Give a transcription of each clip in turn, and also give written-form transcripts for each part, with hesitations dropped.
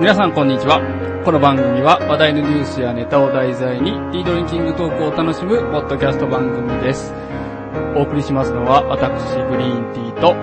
皆さんこんにちは。この番組は話題のニュースやネタを題材にティードリンキングトークを楽しむポッドキャスト番組です。お送りしますのは私グリーンティーと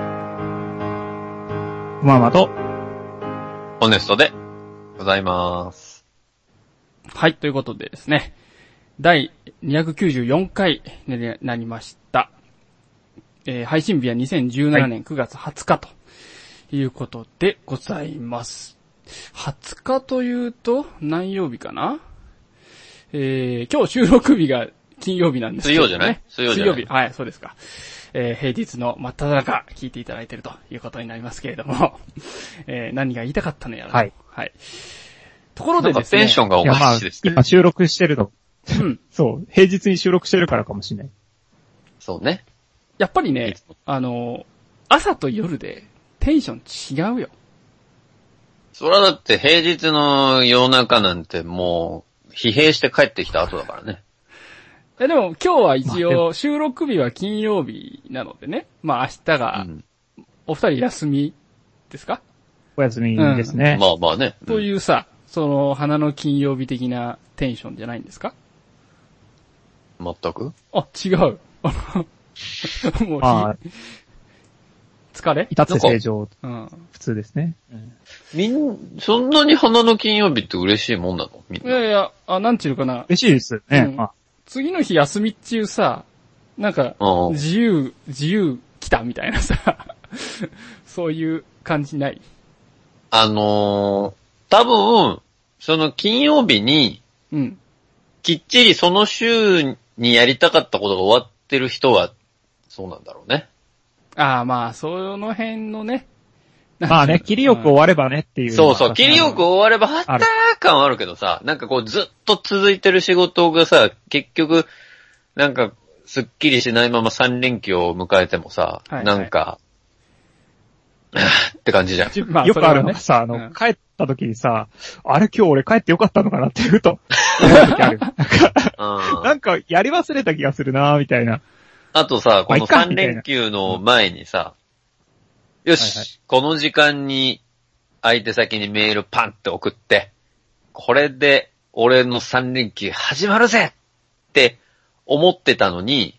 ママとホネストでございます。 はい、ということでですね、第294回になりました。配信日は2017年9月20日ということでございます。20日というと何曜日かな？今日収録日が金曜日なんですけどね。 水曜じゃない？ 水曜日。はい、そうですか。平日の真っ只中聞いていただいているということになりますけれども、何が言いたかったのやら。 はい。 はい。ところでですね。 テンションがおかしいですね。 今収録してるの。 うん。 そう。平日に収録してるからかもしれない。 そうね。 やっぱりね、朝と夜でテンション違うよ。 それはだって平日の夜中なんてもう疲弊して帰ってきた後だからね。 でも今日は一応収録日は金曜日なのでね。まあ明日が、お二人休みですか？ お休みですね。 まあまあね。 というさ、その花の金曜日的なテンションじゃないんですか？ 全く？ あ、違う。もう疲れ？ 至って正常。 うん。 普通ですね。 そんなに花の金曜日って嬉しいもんなの？みんな。 いや、なんちゅうかな。 嬉しいですね。 うん次の日休みっちゅうさ、なんか、自由来たみたいなさ、そういう感じない？ 多分、その金曜日に、きっちりその週にやりたかったことが終わってる人は、そうなんだろうね。 ああ、まあ、その辺のね。 まあね、切りよく終わればねっていう。 そうそう、切りよく終われば、はったー感はあるけどさ、なんかこうずっと続いてる仕事がさ、結局、なんか、すっきりしないまま3連休を迎えてもさ、なんか、って感じじゃん。 まあ、よくあるのがさ、帰った時にさ、あれ今日俺帰ってよかったのかなって言うと、時ある。なんか、やり忘れた気がするなーみたいな。 あとさ、この3連休の前にさ、よし、この時間に相手先にメールパンって送って、これで俺の3連休始まるぜって思ってたのに、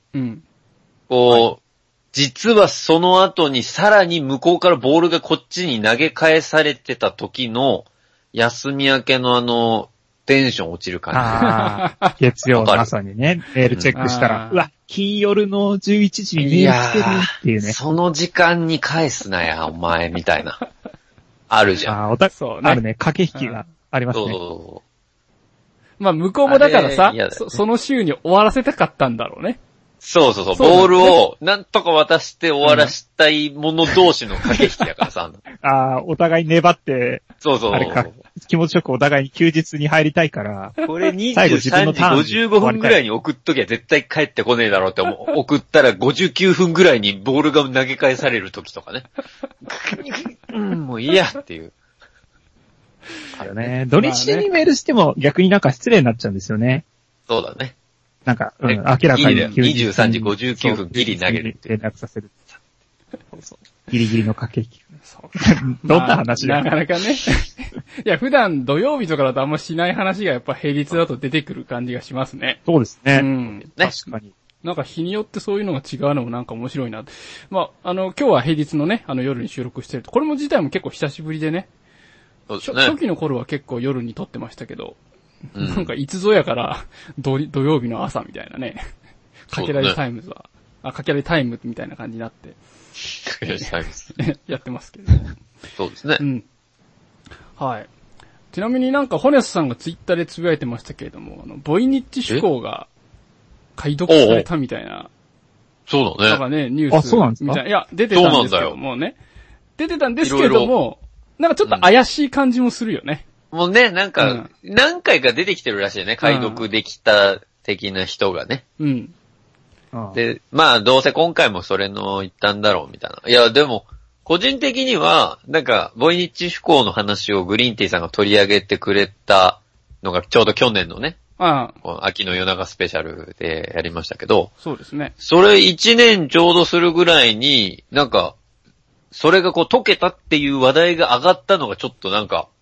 実はその後にさらに向こうからボールがこっちに投げ返されてた時の休み明けのテンション落ちる感じ。月曜の朝にね、メールチェックしたら、うわ、金夜の11時にメールしてるっていうね。 その時間に返すなや、お前、みたいな。あるじゃん。 あるね、駆け引きがありますね。 まあ、向こうもだからさ、その週に終わらせたかったんだろうね。 そう。ボールをなんとか渡して終わらしたい者同士の駆け引きだからさ。 お互い粘って、あれか、気持ちよくお互いに休日に入りたいから。 これ23時55分ぐらいに送っときゃ絶対帰ってこねえだろうって送ったら59分ぐらいにボールが投げ返される時とかね。もういいやっていう。 あるね。土日にメールしても逆になんか失礼になっちゃうんですよね。 そうだね。 なんか、明らかに 23時59分ギリ投げる。 連絡させる。ギリギリの駆け引き。どんな話だよ。 なかなかね。いや、普段土曜日とかだとあんましない話がやっぱ平日だと出てくる感じがしますね。 そうですね。 確かに。なんか日によってそういうのが違うのもなんか面白いな。まあ、今日は平日のね、夜に収録してると。これも自体も結構久しぶりでね。 そうですね。 初期の頃は結構夜に撮ってましたけど。なんかいつぞやから土曜日の朝みたいなね。かけられタイムズは、かけられタイムみたいな感じになって。 かけられタイムズ。 やってますけど。 そうですね。 はい。ちなみになんかホネスさんがツイッターでつぶやいてましたけれども、ボイニッチ手工が解読されたみたいな。 そうだね。 なんかね、ニュース。 あ、そうなんですか？ いや、出てたんですけどもね。出てたんですけども、なんかちょっと怪しい感じもするよね。 もうね、なんか、何回か出てきてるらしいね。解読できた的な人がね。で、まあ、どうせ今回もそれの一端だろう、みたいな。いや、でも、個人的には、なんか、ボイニッチ手工の話をグリーンティーさんが取り上げてくれたのが、ちょうど去年のね、秋の夜長スペシャルでやりましたけど、 そうですね。 それ1年ちょうどするぐらいに、なんか、それがこう解けたっていう話題が上がったのがちょっとなんか、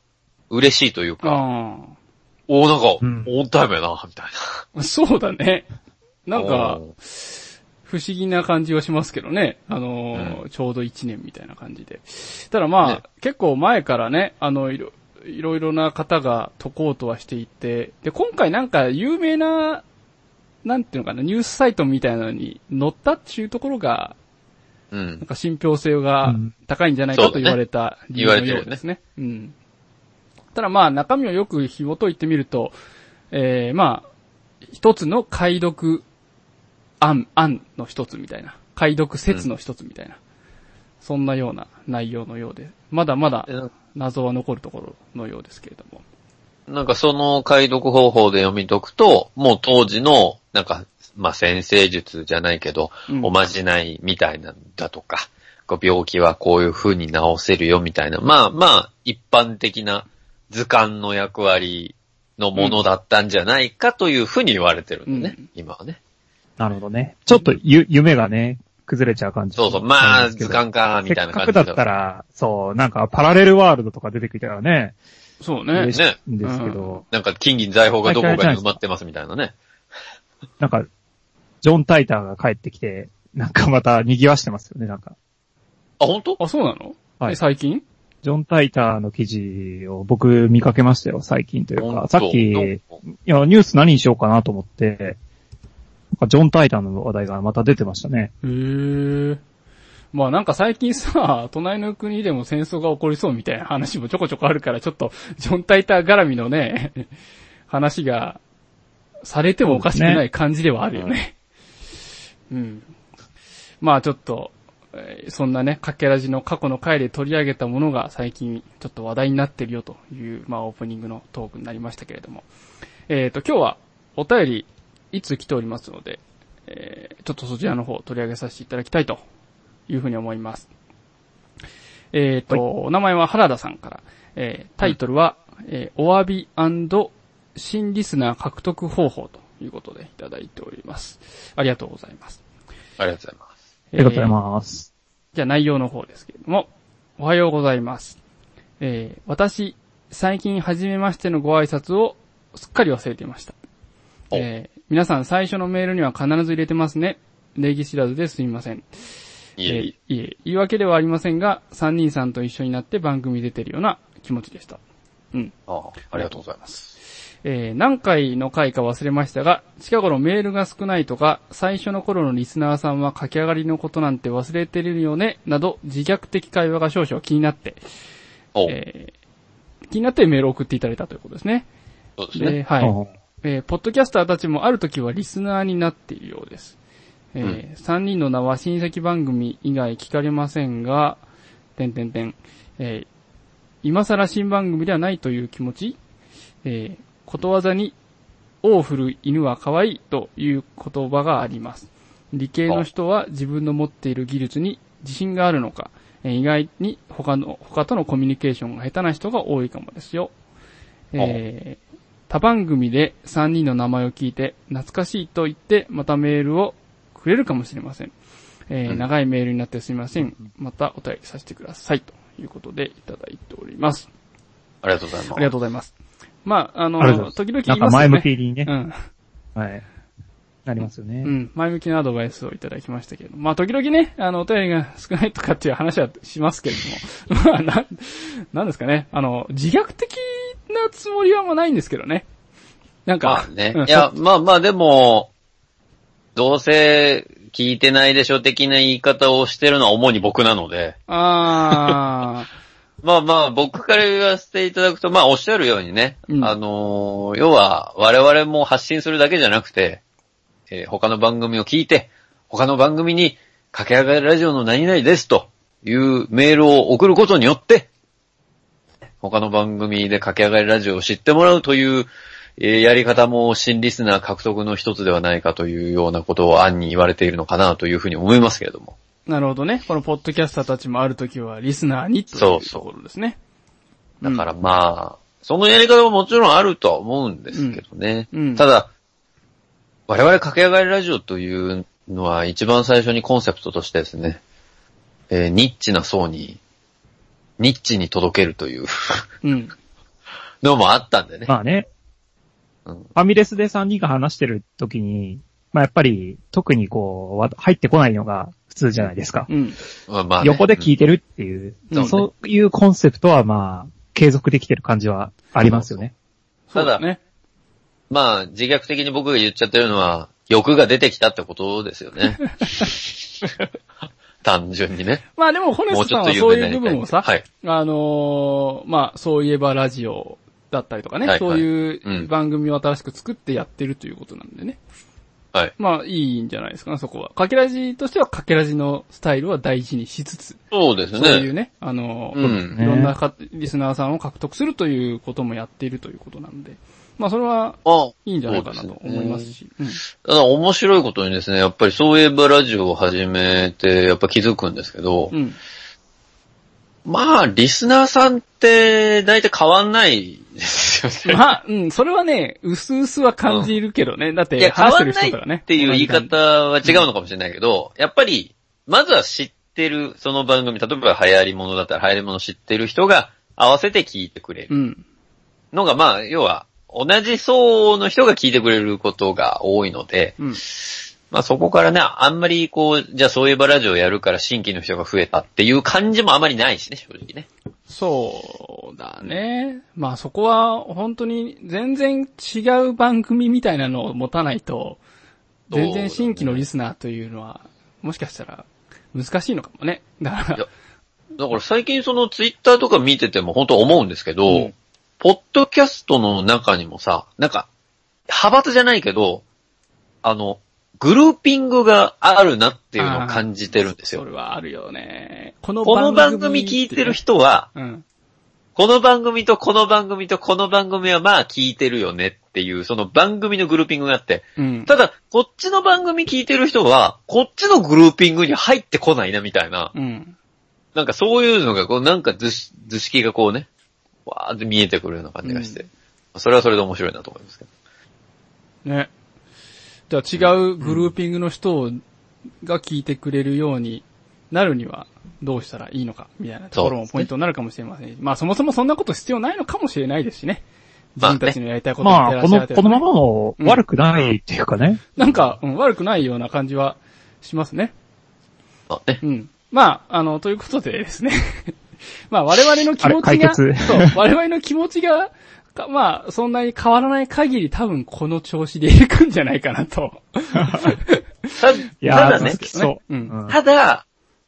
嬉しいというか、なんか、オンタイムやな、みたいな。そうだね。なんか、不思議な感じはしますけどね。ちょうど1年みたいな感じで。ただまあ、結構前からね、いろいろな方が解こうとはしていて、で、今回なんか有名な、なんていうのかな、ニュースサイトみたいなのに載ったっていうところが、なんか信憑性が高いんじゃないかと言われた理由のようですね。ただまあ中身をよく紐解いてみると、まあ、一つの解読案の一つみたいな、解読説の一つみたいな、そんなような内容のようで、まだまだ謎は残るところのようですけれども。 なんかその解読方法で読み解くと、もう当時の、なんか、まあ、先生術じゃないけど、おまじないみたいなんだとか、病気はこういう風に治せるよみたいな、まあ、一般的な図鑑の役割のものだったんじゃないかという風に言われてるんだね、今はね。 なるほどね。ちょっと夢がね、崩れちゃう感じ。 そうそう、まあ、図鑑か、みたいな感じ。 せっかくだったら、そう、なんかパラレルワールドとか出てきたらね。 そうね。 嬉しいんですけど。 なんか金銀財宝がどこかに埋まってますみたいなね。 なんか、ジョン・タイターが帰ってきて、なんかまた賑わしてますよね、なんか。 あ、本当？ あ、そうなの？ はい。 最近？ ジョン・タイターの記事を僕見かけましたよ、最近というか。さっき、いや、ニュース何にしようかなと思って、ジョン・タイターの話題がまた出てましたね。 まあなんか最近さ、隣の国でも戦争が起こりそうみたいな話もちょこちょこあるから、ちょっとジョン・タイター絡みのね、話がされてもおかしくない感じではあるよね。まあちょっと、そんなね、かけらじの過去の回で取り上げたものが最近ちょっと話題になってるよという、まあオープニングのトークになりましたけれども。今日はお便りいつ来ておりますので、ちょっとそちらの方を取り上げさせていただきたいというふうに思います。お名前は原田さんから、タイトルは、お詫び&新リスナー獲得方法ということでいただいております。ありがとうございます。 ありがとうございます。 ありがとうございます。 じゃあ内容の方ですけれども、おはようございます。私、最近初めましてのご挨拶をすっかり忘れていました。皆さん最初のメールには必ず入れてますね。礼儀知らずですみません。言い訳ではありませんが、三人さんと一緒になって番組出てるような気持ちでした。 ありがとうございます。 何回の回か忘れましたが、近頃メールが少ないとか、最初の頃のリスナーさんは駆け上がりのことなんて忘れてるよね、など自虐的会話が少々気になって、気になってメールを送っていただいたということですね。 そうですね。 はい。ポッドキャスターたちもある時はリスナーになっているようです。3人の名は親戚番組以外聞かれませんが、今更新番組ではないという気持ち、ことわざに、尾を振る犬は可愛いという言葉があります。理系の人は自分の持っている技術に自信があるのか、意外に他とのコミュニケーションが下手な人が多いかもですよ。他番組で3人の名前を聞いて懐かしいと言ってまたメールをくれるかもしれません。長いメールになってすみません。またお便りさせてくださいということでいただいております。 ありがとうございます。 ありがとうございます。まあ、時々言いますよね。 なんか前向きにね。 はい。 なりますよね。 前向きなアドバイスをいただきましたけれども。まあ、時々ね、お便りが少ないとかっていう話はしますけれども。まあ、なんですかね。自虐的なつもりはもうないんですけどね。なんか。 まあね。いや、まあでも、どうせ聞いてないでしょ的な言い方をしてるのは主に僕なので。まあ僕から言わせていただくと、まあおっしゃるようにね、要は我々も発信するだけじゃなくて、他の番組を聞いて、他の番組に駆け上がりラジオの何々ですというメールを送ることによって、他の番組で駆け上がりラジオを知ってもらうという、やり方も新リスナー獲得の一つではないかというようなことを暗に言われているのかなというふうに思いますけれども。 なるほどね。このポッドキャスターたちもあるときはリスナーにというところですね。 だからまあ、そのやり方ももちろんあるとは思うんですけどね。ただ、我々駆け上がりラジオというのは一番最初にコンセプトとしてですね、ニッチな層に、ニッチに届けるというのもあったんでね。 まあね。ファミレスで3人が話してる時に、まあやっぱり特にこう、入ってこないのが普通じゃないですか。 まあね、 横で聞いてるっていう、そういうコンセプトはまあ、継続できてる感じはありますよね。 ただ、ね、まあ、自虐的に僕が言っちゃってるのは、欲が出てきたってことですよね。単純にね。 まあでも、ホネスさんはそういう部分をさ、はい、まあ、そういえばラジオだったりとかね、はいはい、そういう番組を新しく作ってやってるということなんでね。はい。まあ、いいんじゃないですかね、そこは。かけらじとしてはかけらじのスタイルは大事にしつつ。 そうですね。 そういうね、いろんなリスナーさんを獲得するということもやっているということなんで。まあ、それは、いいんじゃないかなと思いますし。 ただ、面白いことにですね、やっぱりそういえばラジオを始めて、やっぱ気づくんですけど、まあ、リスナーさんって、大体変わんないですよね。 まあ、それはね、薄々は感じるけどね。だって、話してる人とかね。 っていう言い方は違うのかもしれないけど、やっぱり、まずは知ってる、その番組、例えば流行り物だったら流行り物知ってる人が合わせて聞いてくれる。のが、まあ、要は、同じ層の人が聞いてくれることが多いので、まあそこからね、あんまりこう、じゃあそういえばラジオやるから新規の人が増えたっていう感じもあまりないしね、正直ね。 そうだね。まあそこは本当に全然違う番組みたいなのを持たないと、全然新規のリスナーというのは、もしかしたら難しいのかもね。だから最近そのツイッターとか見てても本当思うんですけど、ポッドキャストの中にもさ、なんか、派閥じゃないけど、グルーピングがあるなっていうのを感じてるんですよ。 それはあるよね。 この番組聞いてる人は、この番組とこの番組とこの番組はまあ聞いてるよねっていう、その番組のグルーピングがあって、ただ、こっちの番組聞いてる人は、こっちのグルーピングに入ってこないなみたいな、なんかそういうのがこう、なんか図式がこうね、わーって見えてくるような感じがして、それはそれで面白いなと思いますけど。ね。じゃあ違うグルーピングの人が聞いてくれるようになるにはどうしたらいいのかみたいなところもポイントになるかもしれません。まあそもそもそんなこと必要ないのかもしれないですしね。自分たちのやりたいことをやってらっしゃる、 このままも悪くないっていうかね。 なんか、悪くないような感じはしますね。まあ、ということでですね。まあ我々の気持ちが、我々の気持ちが、まあ、そんなに変わらない限り多分この調子でいくんじゃないかなと。 ただね、ただ、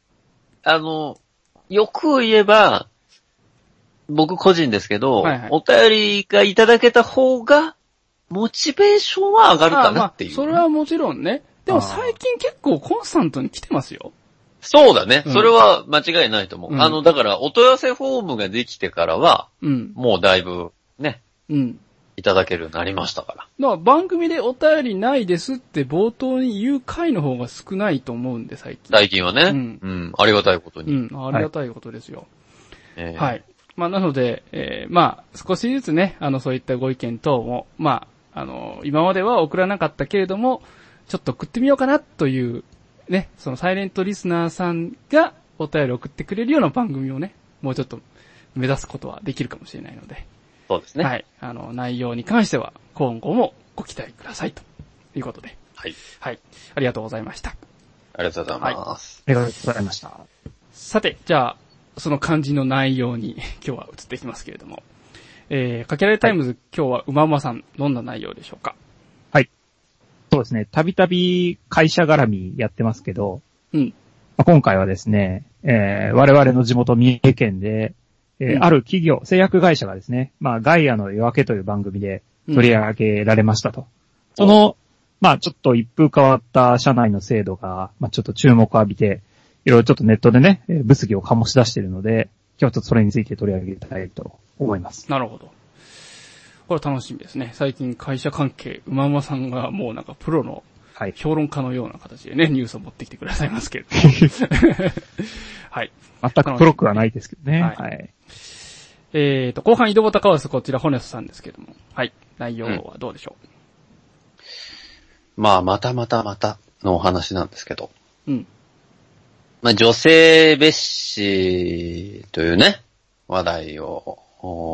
よく言えば、僕個人ですけど、お便りがいただけた方が、モチベーションは上がるかなっていう。 それはもちろんね。でも最近結構コンスタントに来てますよ。 そうだね。それは間違いないと思う。だからお問い合わせフォームができてからは、もうだいぶ、ね。いただけるようになりましたから。だから番組でお便りないですって冒頭に言う回の方が少ないと思うんで、最近。 最近はね。ありがたいことに。 ありがたいことですよ。はい。まあ、なので、まあ、少しずつね、そういったご意見等も、まあ、今までは送らなかったけれども、ちょっと送ってみようかなという、ね、そのサイレントリスナーさんがお便り送ってくれるような番組をね、もうちょっと目指すことはできるかもしれないので。 そうですね。 はい。内容に関しては、今後もご期待くださいということで。 はい。 はい。ありがとうございました。 ありがとうございます。 ありがとうございました。 さて、じゃあ、その漢字の内容に今日は移っていきますけれども。かけられタイムズ、今日は馬馬さん、どんな内容でしょうか？ はい。そうですね。たびたび会社絡みやってますけど、今回はですね、我々の地元三重県で、ある企業、製薬会社がですね、まあ、ガイアの夜明けという番組で取り上げられましたと。その、まあ、ちょっと一風変わった社内の制度が、まあ、ちょっと注目を浴びて、いろいろちょっとネットでね、物議を醸し出しているので、今日はちょっとそれについて取り上げたいと思います。 なるほど。これ楽しみですね。最近会社関係、馬馬さんがもうなんかプロの評論家のような形でね、ニュースを持ってきてくださいますけれども。はい。 全くプロくはないですけどね。はい。 後半井戸端カワス、こちらホネスさんですけれども。はい。内容はどうでしょう？まあ、またのお話なんですけど。まあ、女性蔑視というね、話題を、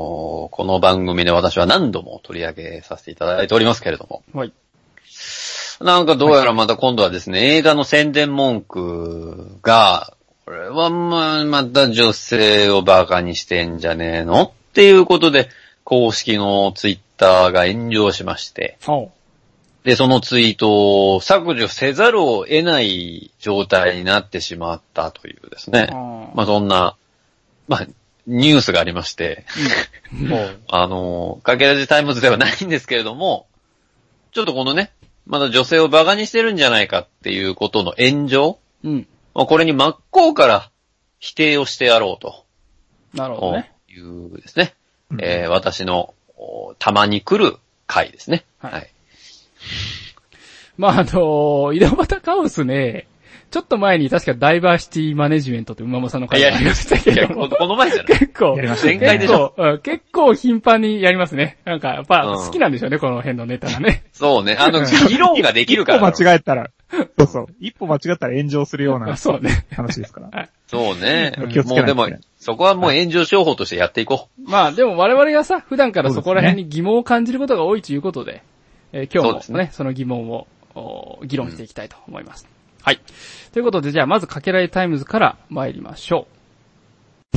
この番組で私は何度も取り上げさせていただいておりますけれども。 はい。 なんかどうやらまた今度はですね、映画の宣伝文句が、これはまた女性をバカにしてんじゃねえのっていうことで、公式のツイッターが炎上しまして。で、そのツイートを削除せざるを得ない状態になってしまったというですね。そんな、ニュースがありまして。かけらじタイムズではないんですけれども、ちょっとこのね、まだ女性をバカにしてるんじゃないかっていうことの炎上、これに真っ向から否定をしてやろうと。 なるほどね。 いうですね。私のたまに来る回ですね。はい。 井戸端カオスね、ちょっと前に確かダイバーシティマネジメントって馬間さんの回がありましたけども。 この前じゃない結構、 前回でしょ。 結構頻繁にやりますね。なんか、やっぱ好きなんでしょうね、この辺のネタがね。 そうね。議論ができるから。 一歩間違えたら、一歩間違ったら炎上するようなそうね話ですから。 そうね。 気をつけないと。 もうでも、そこはもう炎上商法としてやっていこう。でも我々がさ、普段からそこら辺に疑問を感じることが多いということで、今日もね、その疑問を議論していきたいと思います。はい。ということで、じゃあまずかけられタイムズから参りましょう。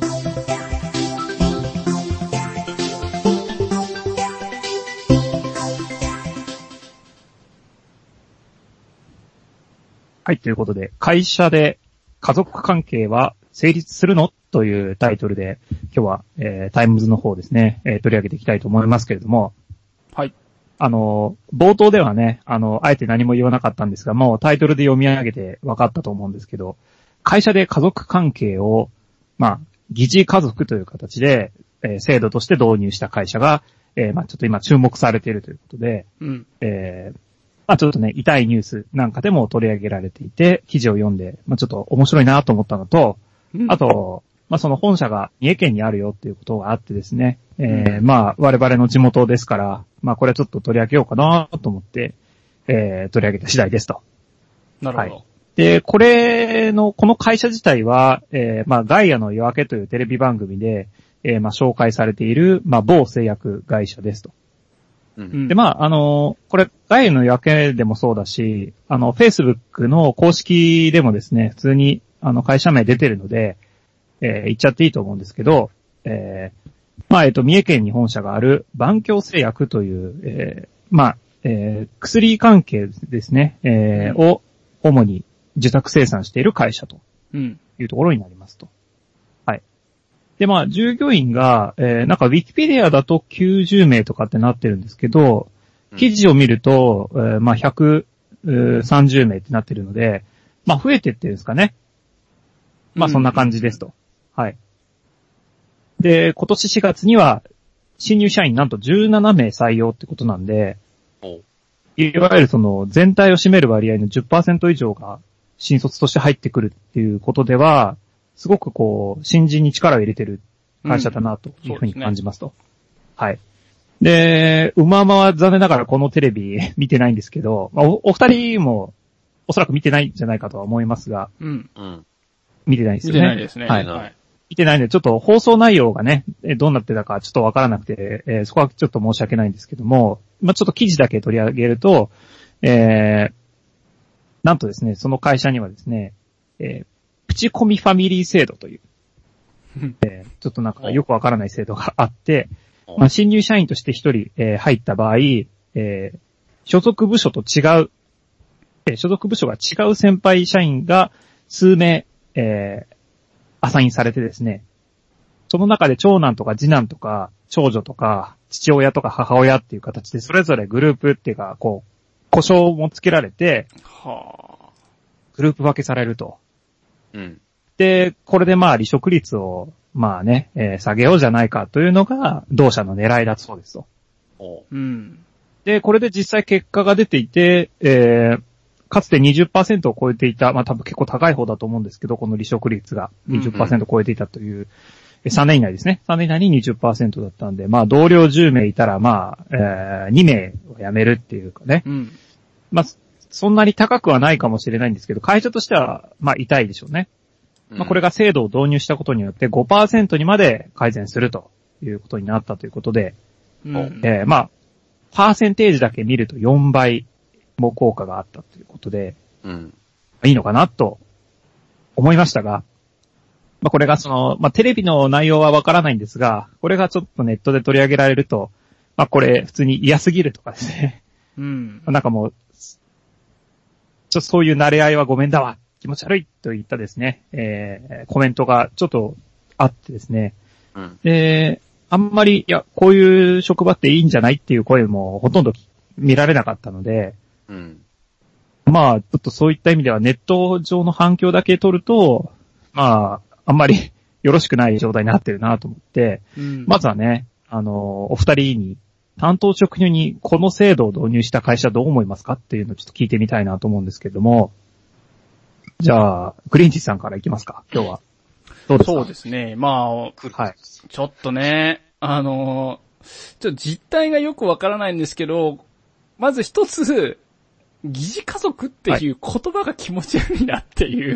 はい、ということで、会社で家族関係は成立するのというタイトルで、今日は、タイムズの方ですね、取り上げていきたいと思いますけれども、 はい。 冒頭ではね、あえて何も言わなかったんですが、もうタイトルで読み上げて分かったと思うんですけど、会社で家族関係を、疑似家族という形で、制度として導入した会社が、ちょっと今注目されているということで、ちょっとね、痛いニュースなんかでも取り上げられていて、記事を読んで、ちょっと面白いなと思ったのと、あと、その本社が三重県にあるよっていうことがあってですね、我々の地元ですから、これちょっと取り上げようかなと思って、取り上げた次第ですと。 なるほど。はい、 で、この会社自体は、ガイアの夜明けというテレビ番組で、紹介されている、某製薬会社ですと。で、これ、ガイアの夜明けでもそうだし、Facebook の公式でもですね、普通に、会社名出てるので、言っちゃっていいと思うんですけど、三重県に本社がある万京製薬という、薬関係ですね、を主に受託生産している会社というところになりますと。はい。で、従業員が、なんかウィキペディアだと90名とかってなってるんですけど、記事を見ると、130名ってなってるので、増えてってるんですかね。そんな感じですと。はい。で、今年4月には、新入社員なんと17名採用ってことなんで、いわゆるその全体を占める割合の 10% 以上が新卒として入ってくるっていうことでは、すごく新人に力を入れてる会社だなというふうに感じますと。はい。で、馬間は残念ながらこのテレビ見てないんですけど、お二人もおそらく見てないんじゃないかとは思いますが、見てないですよね。 見てないですね。 はい。見てないんで、ちょっと放送内容がね、どうなってたかちょっとわからなくて、そこはちょっと申し訳ないんですけども、ちょっと記事だけ取り上げると、なんとですね、その会社にはですね、プチコミファミリー制度という、ちょっとなんかよくわからない制度があって、新入社員として一人、入った場合、所属部署と違う、所属部署が違う先輩社員が数名、アサインされてですね、その中で長男とか次男とか長女とか父親とか母親っていう形でそれぞれグループっていうか、故障もつけられて、グループ分けされると。で、これで離職率を下げようじゃないかというのが同社の狙いだそうですと。で、これで実際結果が出ていて、かつて 20% を超えていた、多分結構高い方だと思うんですけど、この離職率が 20% を超えていたという、3年以内ですね。3年以内に 20% だったんで、同僚10名いたら、2名を辞めるっていうかね。そんなに高くはないかもしれないんですけど、会社としては、痛いでしょうね。これが制度を導入したことによって 5% にまで改善するということになったということで、 うん、 まあ、パーセンテージだけ見ると4倍も効果があったということで、 うん、 いいのかなと思いましたが、まあこれがテレビの内容はわからないんですが、これがちょっとネットで取り上げられると、まあこれ普通に嫌すぎるとかですね。 うん。 なんかもう、そういう慣れ合いはごめんだわ、気持ち悪いといったですね、コメントがちょっとあってですね。 うん、 あんまり、いや、こういう職場っていいんじゃないっていう声もほとんど見られなかったので、 うん、 まあ、ちょっとそういった意味ではネット上の反響だけ取ると、まあ、あんまりよろしくない状態になってるなと思って、 うん、 まずはね、お二人に担当直入にこの制度を導入した会社どう思いますかっていうのをちょっと聞いてみたいなと思うんですけども、じゃあ、グリーンティさんからいきますか、今日は。どうですか？ そうですね。まあ、 はい。 ちょっとね、実態がよくわからないんですけど、まず一つ、疑似家族っていう言葉が気持ち悪いなっていう。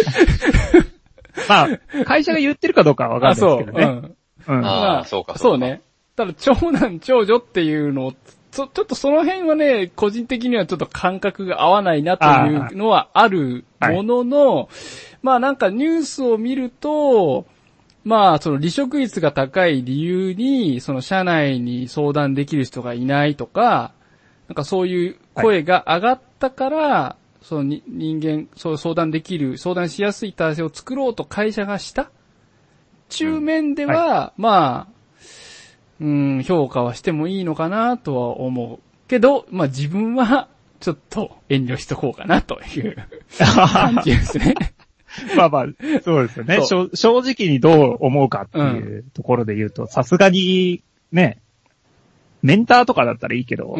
まあ、会社が言ってるかどうかはわかんないですけどね。 うん。ああ、そうか。 そうね。ただ、長男、長女っていうのを、ちょっとその辺はね、個人的にはちょっと感覚が合わないなというのはあるものの、まあなんかニュースを見ると、まあその離職率が高い理由に、その社内に相談できる人がいないとか、なんかそういう声が上がったから、その人間、そう相談できる、相談しやすい体制を作ろうと会社がした中面では、まあ、評価はしてもいいのかなとは思う。けど、まあ自分はちょっと遠慮しとこうかなという感じですね。 まあまあ、そうですよね。正直にどう思うかっていうところで言うと、さすがにね、メンターとかだったらいいけど、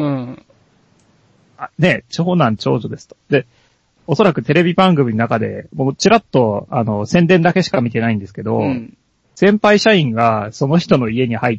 ね、長男長女ですと。で、おそらくテレビ番組の中で、僕ちらっと宣伝だけしか見てないんですけど、先輩社員がその人の家に入って、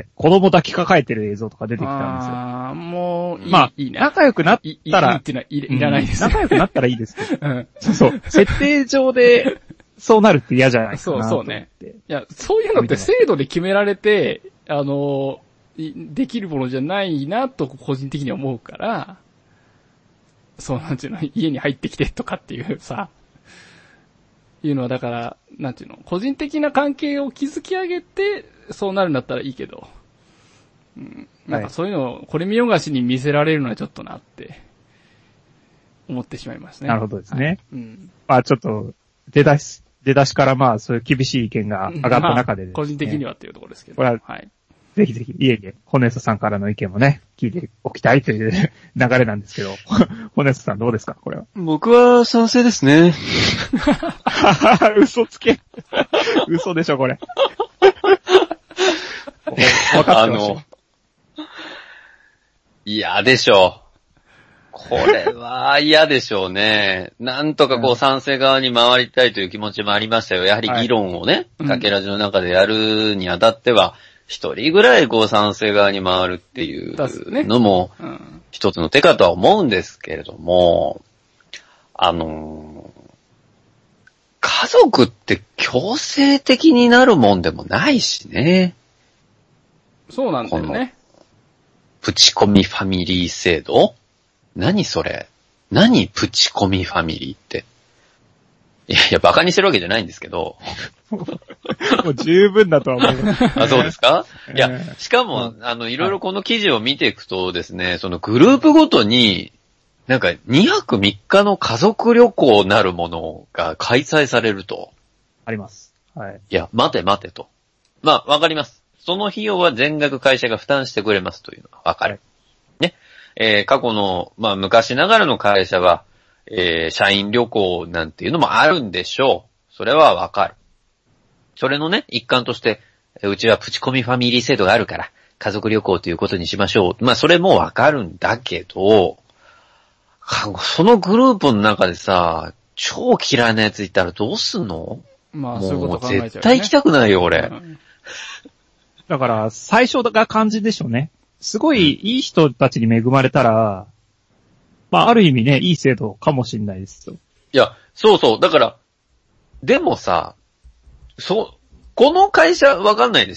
子供抱きかかえてる映像とか出てきたんですよ。 ああ、もう、 まあ、いいね。仲良くなったら、 いいっていうのはいらないです、 仲良くなったらいいですけど。そう。設定上で、そうなるって嫌じゃないですか。 そうね。いや、そういうのって制度で決められて、できるものじゃないなと個人的には思うから、そうなんていうの、家に入ってきてとかっていうさ、いうのはだから、なんていうの、個人的な関係を築き上げて、そうなるんだったらいいけど、なんかそういうのを、これ見よがしに見せられるのはちょっとなって、思ってしまいますね。 なるほどですね。まあちょっと、出だしからまあそういう厳しい意見が上がった中でですね、 個人的にはっていうところですけど。 これは、はい。ぜひぜひ、いえいえ、ホネストさんからの意見もね、聞いておきたいという流れなんですけど、ホネストさんどうですかこれは。 僕は賛成ですね。 嘘つけ。嘘でしょ、これ。分かってました。 嫌でしょう。これは嫌でしょうね。なんとかこう賛成側に回りたいという気持ちもありましたよ。やはり議論をね、かけらじの中でやるにあたっては、一人ぐらいこう賛成側に回るっていうのも一つの手かとは思うんですけれども、家族って強制的になるもんでもないしね。 そうなんだよね。 プチコミファミリー制度？何それ？何プチコミファミリーって。いや、馬鹿にしてるわけじゃないんですけど。 もう十分だとは思います。 あ、そうですか？いや、しかも、いろいろこの記事を見ていくとですね、そのグループごとに、なんか2泊3日の家族旅行なるものが開催されると。 あります。はい。 いや、待てと。まあ、わかります。その費用は全額会社が負担してくれますというのはわかる。ね。過去の、まあ、昔ながらの会社は、社員旅行なんていうのもあるんでしょう。それはわかる。それのね、一環として、うちはプチコミファミリー制度があるから、家族旅行ということにしましょう。まあ、それもわかるんだけど、そのグループの中でさ、超嫌いなやついたらどうすんの？ まあ、そういうこと考えちゃうよね。 絶対行きたくないよ、俺。 だから、最初が肝心でしょうね。すごいいい人たちに恵まれたら、まあ、ある意味ね、いい制度かもしれないですよ。 いや、そうそう。だから、でもさ、この会社わかんないですよ。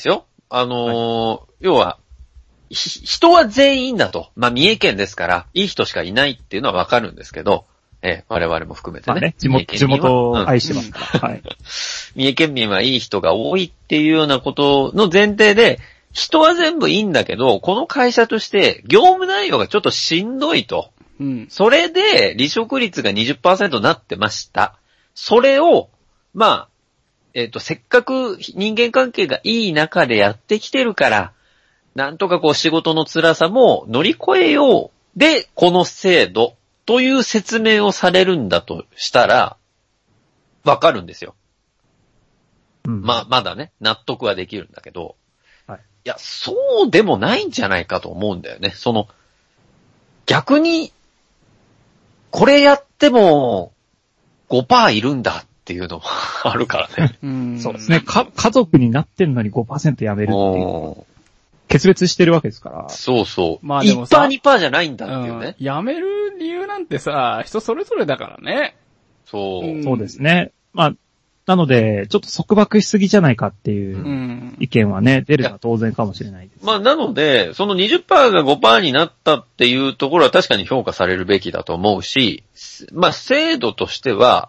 要は、人は全員だと。まあ、三重県ですから、いい人しかいないっていうのはわかるんですけど、我々も含めてね。 地元を愛してますから。はい。 三重県民はいい人が多いっていうようなことの前提で、人は全部いいんだけど、この会社として業務内容がちょっとしんどいと。うん。それで、離職率が 20% になってました。それを、まあ、せっかく人間関係がいい中でやってきてるから、なんとかこう仕事の辛さも乗り越えよう。で、この制度という説明をされるんだとしたら、わかるんですよ。うん、まだね、納得はできるんだけど、はい、いや、そうでもないんじゃないかと思うんだよね。逆に、これやっても 5% いるんだっていうのもあるからね。 そうですね。家族になってんのに 5% 辞めるっていう。決別してるわけですから。 そうそう。まあでもさ 1%、2% じゃないんだっていうね。 辞める理由なんてさ、人それぞれだからね。 そう。そうですね。まあ、なので、ちょっと束縛しすぎじゃないかっていう意見はね、出るのは当然かもしれないです。 まあなので、その 20% が 5% になったっていうところは確かに評価されるべきだと思うし、まあ制度としては、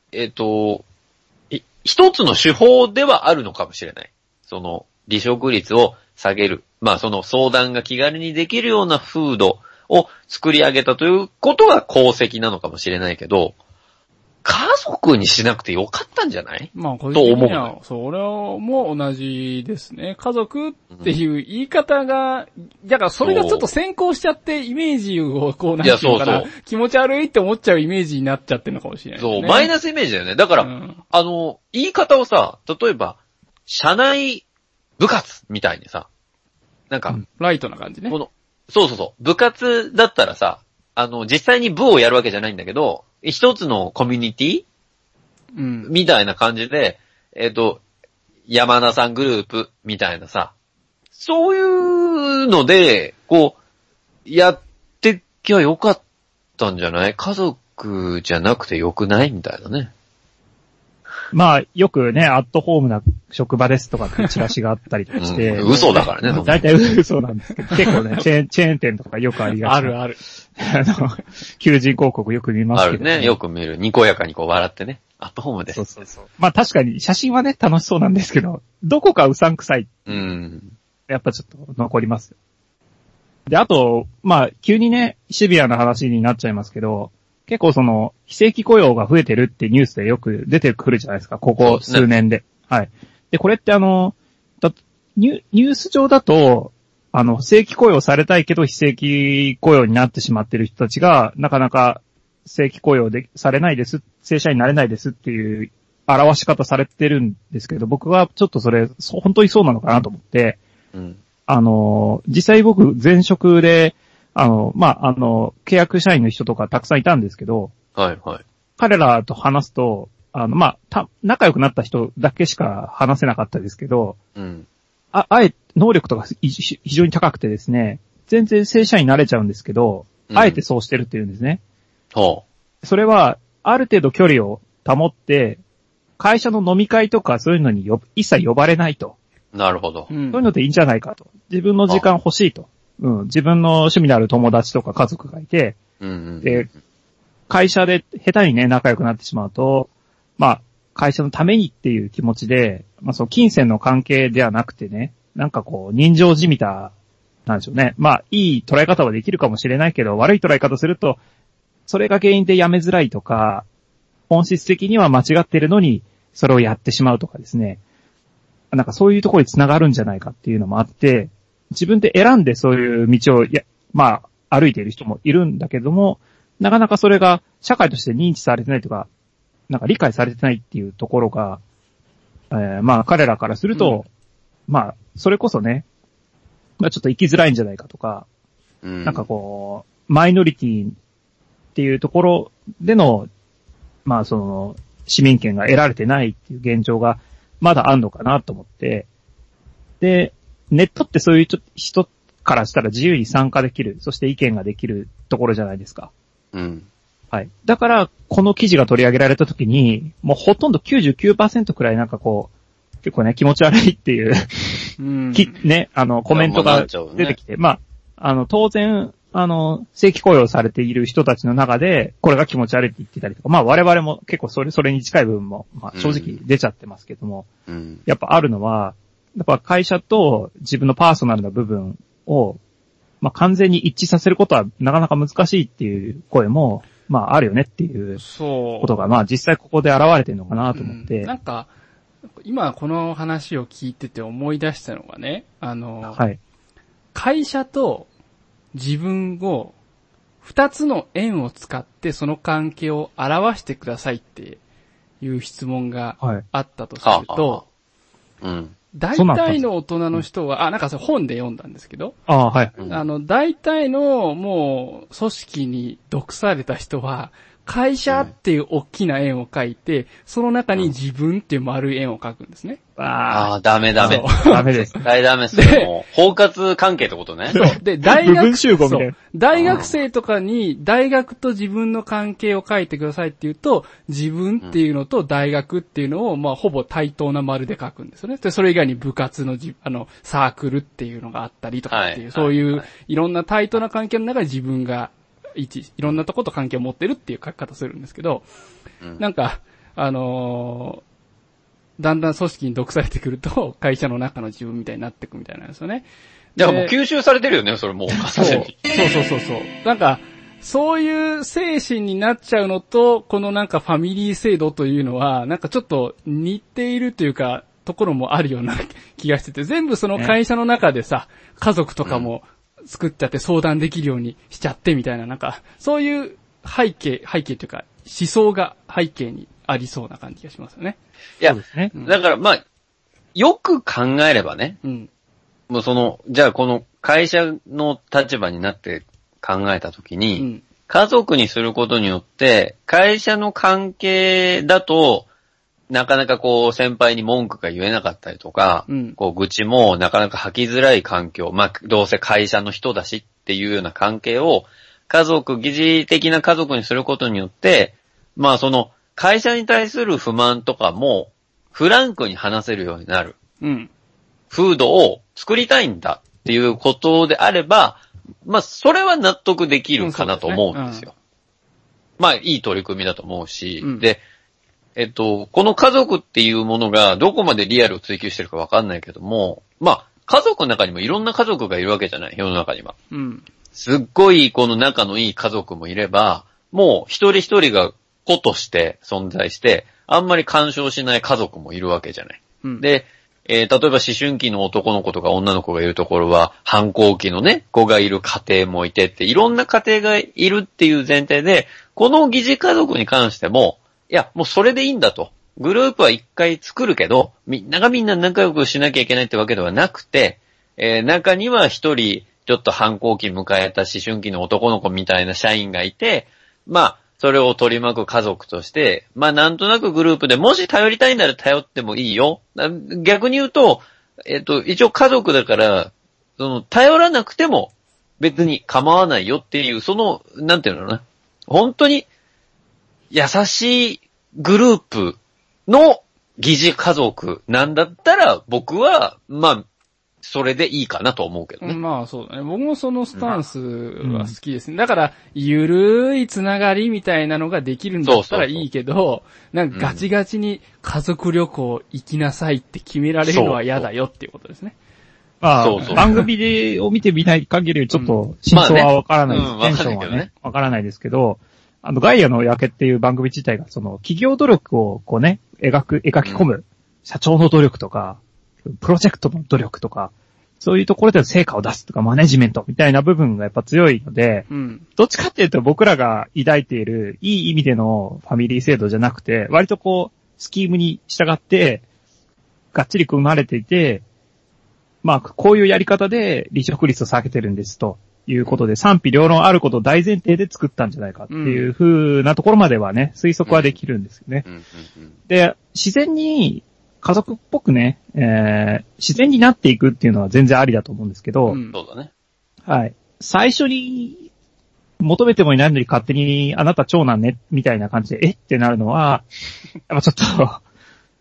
一つの手法ではあるのかもしれない。離職率を下げる。まあ相談が気軽にできるような風土を作り上げたということが功績なのかもしれないけど、家族にしなくてよかったんじゃない？ まあ個人的には、それも同じですね。家族っていう言い方が、だからそれがちょっと先行しちゃってイメージをなんていうかな、気持ち悪いって思っちゃうイメージになっちゃってるのかもしれない、ね。 そう、マイナスイメージだよね。だから、言い方をさ、例えば、社内部活みたいにさ、なんか、 ライトな感じね。 そう。部活だったらさ、実際に部をやるわけじゃないんだけど、一つのコミュニティみたいな感じで、山田さんグループみたいなさ、そういうので、やってきゃよかったんじゃない？家族じゃなくてよくないみたいなね。 まあ、よくね、アットホームな職場ですとかってチラシがあったりとかして。 嘘だからね。 大体嘘なんですけど、結構ね、チェーン店とかよくありがち。 あるある。 求人広告よく見ますけど、 ね。あるね、よく見る。にこやかに笑ってね。アットホームです。 そう。まあ確かに写真はね、楽しそうなんですけど、どこかうさんくさい。やっぱちょっと残りますよ。で、あと、まあ、急にね、シビアな話になっちゃいますけど、結構非正規雇用が増えてるってニュースでよく出てくるじゃないですか、ここ数年で。はい。で、これってニュース上だと、正規雇用されたいけど非正規雇用になってしまってる人たちが、なかなか正規雇用でされないです、正社員になれないですっていう表し方されてるんですけど、僕はちょっとそれ、本当にそうなのかなと思って、実際僕前職で、契約社員の人とかたくさんいたんですけど、 はいはい。 彼らと話すと、仲良くなった人だけしか話せなかったですけど、能力とか非常に高くてですね、全然正社員になれちゃうんですけど、あえてそうしてるっていうんですね。それは、ある程度距離を保って、会社の飲み会とかそういうのに一切呼ばれないと。 なるほど。 そういうのでいいんじゃないかと。自分の時間欲しいと。自分の趣味のある友達とか家族がいて、で、会社で下手にね、仲良くなってしまうと、会社のためにっていう気持ちで、金銭の関係ではなくてね、人情じみた、なんでしょうね。いい捉え方はできるかもしれないけど、悪い捉え方すると、それが原因で辞めづらいとか、本質的には間違ってるのに、それをやってしまうとかですね。そういうところに繋がるんじゃないかっていうのもあって、自分で選んでそういう道を、歩いている人もいるんだけども、なかなかそれが社会として認知されてないとか、理解されてないっていうところが、彼らからすると、それこそね、ちょっと生きづらいんじゃないかとか、マイノリティっていうところでの、市民権が得られてないっていう現状がまだあんのかなと思って、で、ネットってそういう人からしたら自由に参加できる、そして意見ができるところじゃないですか。はい。だから、この記事が取り上げられたときに、もうほとんど 99% くらい結構ね、気持ち悪いっていう、ね、コメントが出てきて、まあ、当然、正規雇用されている人たちの中で、これが気持ち悪いって言ってたりとか、まあ我々も結構それに近い部分も、まあ正直出ちゃってますけども、やっぱあるのは、やっぱ会社と自分のパーソナルな部分を、まあ完全に一致させることはなかなか難しいっていう声も、まああるよねっていうことが、まあ実際ここで現れてるのかなと思って。 なんか、今この話を聞いてて思い出したのがね、 はい、 会社と自分を二つの円を使ってその関係を表してくださいっていう質問があったとすると、大体の大人の人は、なんかそれ本で読んだんですけど、 はい。 大体のもう組織に毒された人は、会社っていう大きな円を書いて、その中に自分っていう丸い円を書くんですね。 ダメ。 ダメです。 ダメです。もう包括関係ってことね。 そう。で、大学生とかに大学と自分の関係を書いてくださいっていうと、自分っていうのと大学っていうのを、まあ、ほぼ対等な丸で書くんですよね。で、それ以外に部活のサークルっていうのがあったりとかっていう、そういういろんな対等な関係の中で自分がいろんなとこと関係を持ってるっていう書き方するんですけど、なんか、だんだん組織に毒されてくると、会社の中の自分みたいになっていくみたいなんですよね。 いや、もう吸収されてるよね、それもう。 そう。なんか、そういう精神になっちゃうのと、このなんかファミリー制度というのは、なんかちょっと似ているというか、ところもあるような気がしてて、全部その会社の中でさ、家族とかも作っちゃって相談できるようにしちゃってみたいな、なんか、そういう背景というか、思想が背景にありそうな感じがしますよね。 いや、だからまあ、よく考えればね、もうじゃあこの会社の立場になって考えたときに、家族にすることによって、会社の関係だと、なかなかこう先輩に文句が言えなかったりとか、こう愚痴もなかなか吐きづらい環境、まあどうせ会社の人だしっていうような関係を疑似的な家族にすることによって、まあその会社に対する不満とかもフランクに話せるようになる。風土を作りたいんだっていうことであれば、まあそれは納得できるかなと思うんですよ。まあいい取り組みだと思うし、で、この家族っていうものがどこまでリアルを追求してるかわかんないけども、まあ、家族の中にもいろんな家族がいるわけじゃない、世の中には。すっごいこの仲のいい家族もいれば、もう一人一人が子として存在して、あんまり干渉しない家族もいるわけじゃない。で、例えば思春期の男の子とか女の子がいるところは、反抗期のね、子がいる家庭もいてって、いろんな家庭がいるっていう前提で、この疑似家族に関しても、いや、もうそれでいいんだと。グループは一回作るけど、みんながみんな仲良くしなきゃいけないってわけではなくて、中には一人、ちょっと反抗期迎えた思春期の男の子みたいな社員がいて、まあ、それを取り巻く家族として、まあなんとなくグループでもし頼りたいなら頼ってもいいよ。逆に言うと、一応家族だから、頼らなくても別に構わないよっていう、なんていうのかな。本当に、優しいグループの疑似家族なんだったら僕は、まあ、それでいいかなと思うけどね。 まあそうだね。僕もそのスタンスは好きですね。だから、ゆるいつながりみたいなのができるんだったらいいけど、なんかガチガチに家族旅行行きなさいって決められるのは嫌だよっていうことですね。 番組を見てみない限りちょっと真相はわからないです。テンションはね、わからないですけど、ガイアの夜景っていう番組自体が、企業努力をこうね、描き込む、社長の努力とか、プロジェクトの努力とか、そういうところで成果を出すとか、マネジメントみたいな部分がやっぱ強いので、どっちかっていうと僕らが抱いている、いい意味でのファミリー制度じゃなくて、割とこう、スキームに従って、がっちり組まれていて、まあ、こういうやり方で離職率を下げてるんですと。いうことで賛否両論あることを大前提で作ったんじゃないかっていう風なところまではね、推測はできるんですよね。で、自然に家族っぽくね、自然になっていくっていうのは全然ありだと思うんですけど、 そうだね。 はい。最初に求めてもいないのに勝手にあなた長男ね、みたいな感じで、ってなるのは、やっぱちょっと、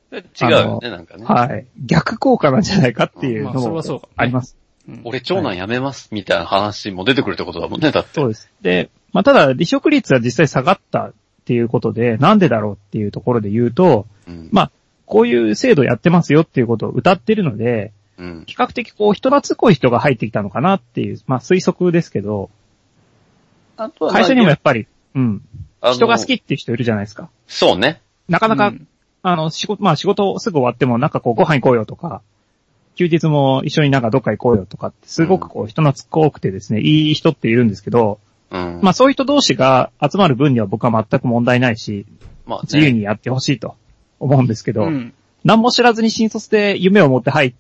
違うよね、なんかね。 はい。逆効果なんじゃないかっていうのもあります。 俺長男辞めます、みたいな話も出てくるってことだもんね、だって。 そうです。で、まあ、ただ、離職率は実際下がったっていうことで、なんでだろうっていうところで言うと、まあ、こういう制度やってますよっていうことを謳ってるので、比較的こう人懐っこい人が入ってきたのかなっていう、まあ推測ですけど、あとは会社にもやっぱり、人が好きっていう人いるじゃないですか。 そうね。 なかなか、仕事すぐ終わってもなんかこうご飯行こうよとか、休日も一緒になんかどっか行こうよとかって、すごくこう人懐っこくてですね、いい人っているんですけど、まあそういう人同士が集まる分には僕は全く問題ないし、まあ自由にやってほしいと思うんですけど、何も知らずに新卒で夢を持って入って、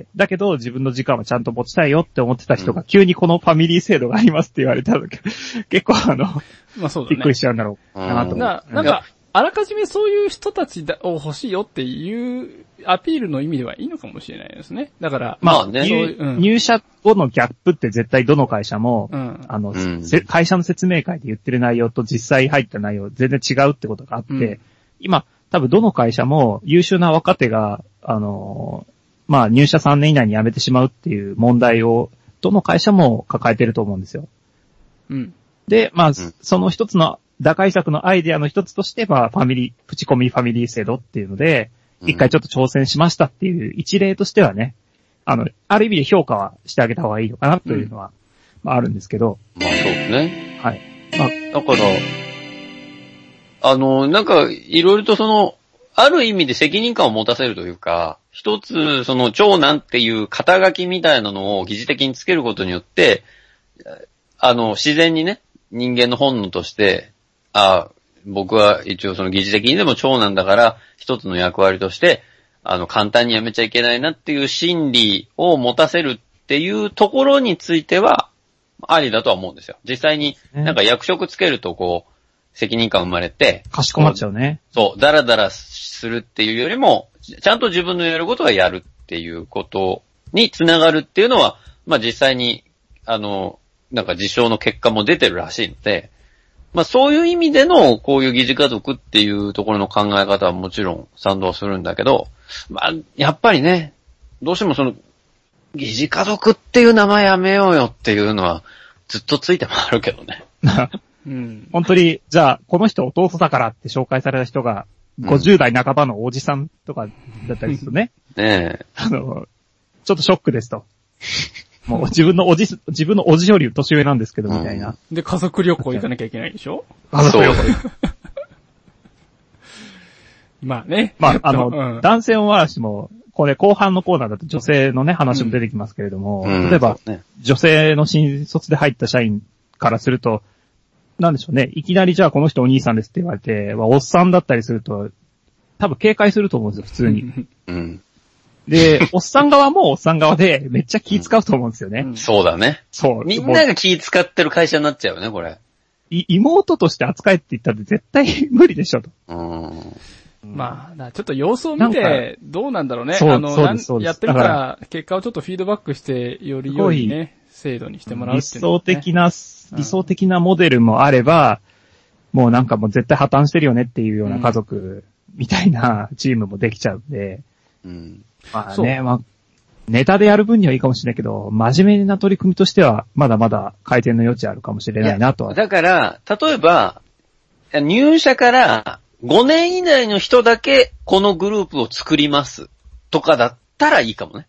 だけど自分の時間はちゃんと持ちたいよって思ってた人が急にこのファミリー制度がありますって言われたら、結構まあそうだね、 びっくりしちゃうんだろうなと思う。 なんか、あらかじめそういう人たちを欲しいよっていうアピールの意味ではいいのかもしれないですね。だから、 まあね、入社後のギャップって絶対どの会社も、会社の説明会で言ってる内容と実際入った内容全然違うってことがあって、今、多分どの会社も優秀な若手が、まあ入社3年以内に辞めてしまうっていう問題を、どの会社も抱えてると思うんですよ。で、まあ、その一つの打開策のアイデアの一つとして、まあ、プチコミファミリー制度っていうので、一回ちょっと挑戦しましたっていう一例としてはね、ある意味で評価はしてあげた方がいいのかなというのは、まああるんですけど。 まあそうですね。 はい。まあ、 だから、なんか、いろいろとある意味で責任感を持たせるというか、一つ、長男っていう肩書きみたいなのを疑似的につけることによって、自然にね、人間の本能として、僕は一応疑似的にでも長男だから、一つの役割として、簡単に辞めちゃいけないなっていう心理を持たせるっていうところについては、ありだとは思うんですよ。実際になんか役職つけるとこう、責任感生まれて。 かしこまっちゃうね。 そう、だらだらするっていうよりも、ちゃんと自分のやることはやるっていうことにつながるっていうのは、まあ実際に、なんか実証の結果も出てるらしいので、まあそういう意味でのこういう疑似家族っていうところの考え方はもちろん賛同するんだけど、まあやっぱりね、どうしても疑似家族っていう名前やめようよっていうのはずっとついて回るけどね。 本当に、じゃあこの人弟だからって紹介された人が50代半ばのおじさんとかだったりするとね。 ねえ。 ちょっとショックですと。もう自分のおじより年上なんですけど、みたいな。 で、家族旅行行かなきゃいけないでしょ？ 家族旅行。 まあね。 まあ、男性の話も、これ後半のコーナーだと女性のね、話も出てきますけれども、例えば、女性の新卒で入った社員からすると、なんでしょうね、いきなりじゃあこの人お兄さんですって言われて、おっさんだったりすると、多分警戒すると思うんですよ、普通に。で、おっさん側もおっさん側でめっちゃ気使うと思うんですよね。 そうだね。 そう。 みんなが気使ってる会社になっちゃうよね、これ。 妹として扱えって言ったら絶対無理でしょと。 まあ、ちょっと様子を見て、どうなんだろうね。 そうやってみたら、結果をちょっとフィードバックして、より良いね、制度にしてもらうっていうの、ね。理想的なモデルもあれば、もうなんかもう絶対破綻してるよねっていうような家族みたいなチームもできちゃうんで。まあね、まあ、ネタでやる分にはいいかもしれないけど、真面目な取り組みとしては、まだまだ改善の余地あるかもしれないなとは。 だから、例えば、入社から5年以内の人だけこのグループを作りますとかだったらいいかもね。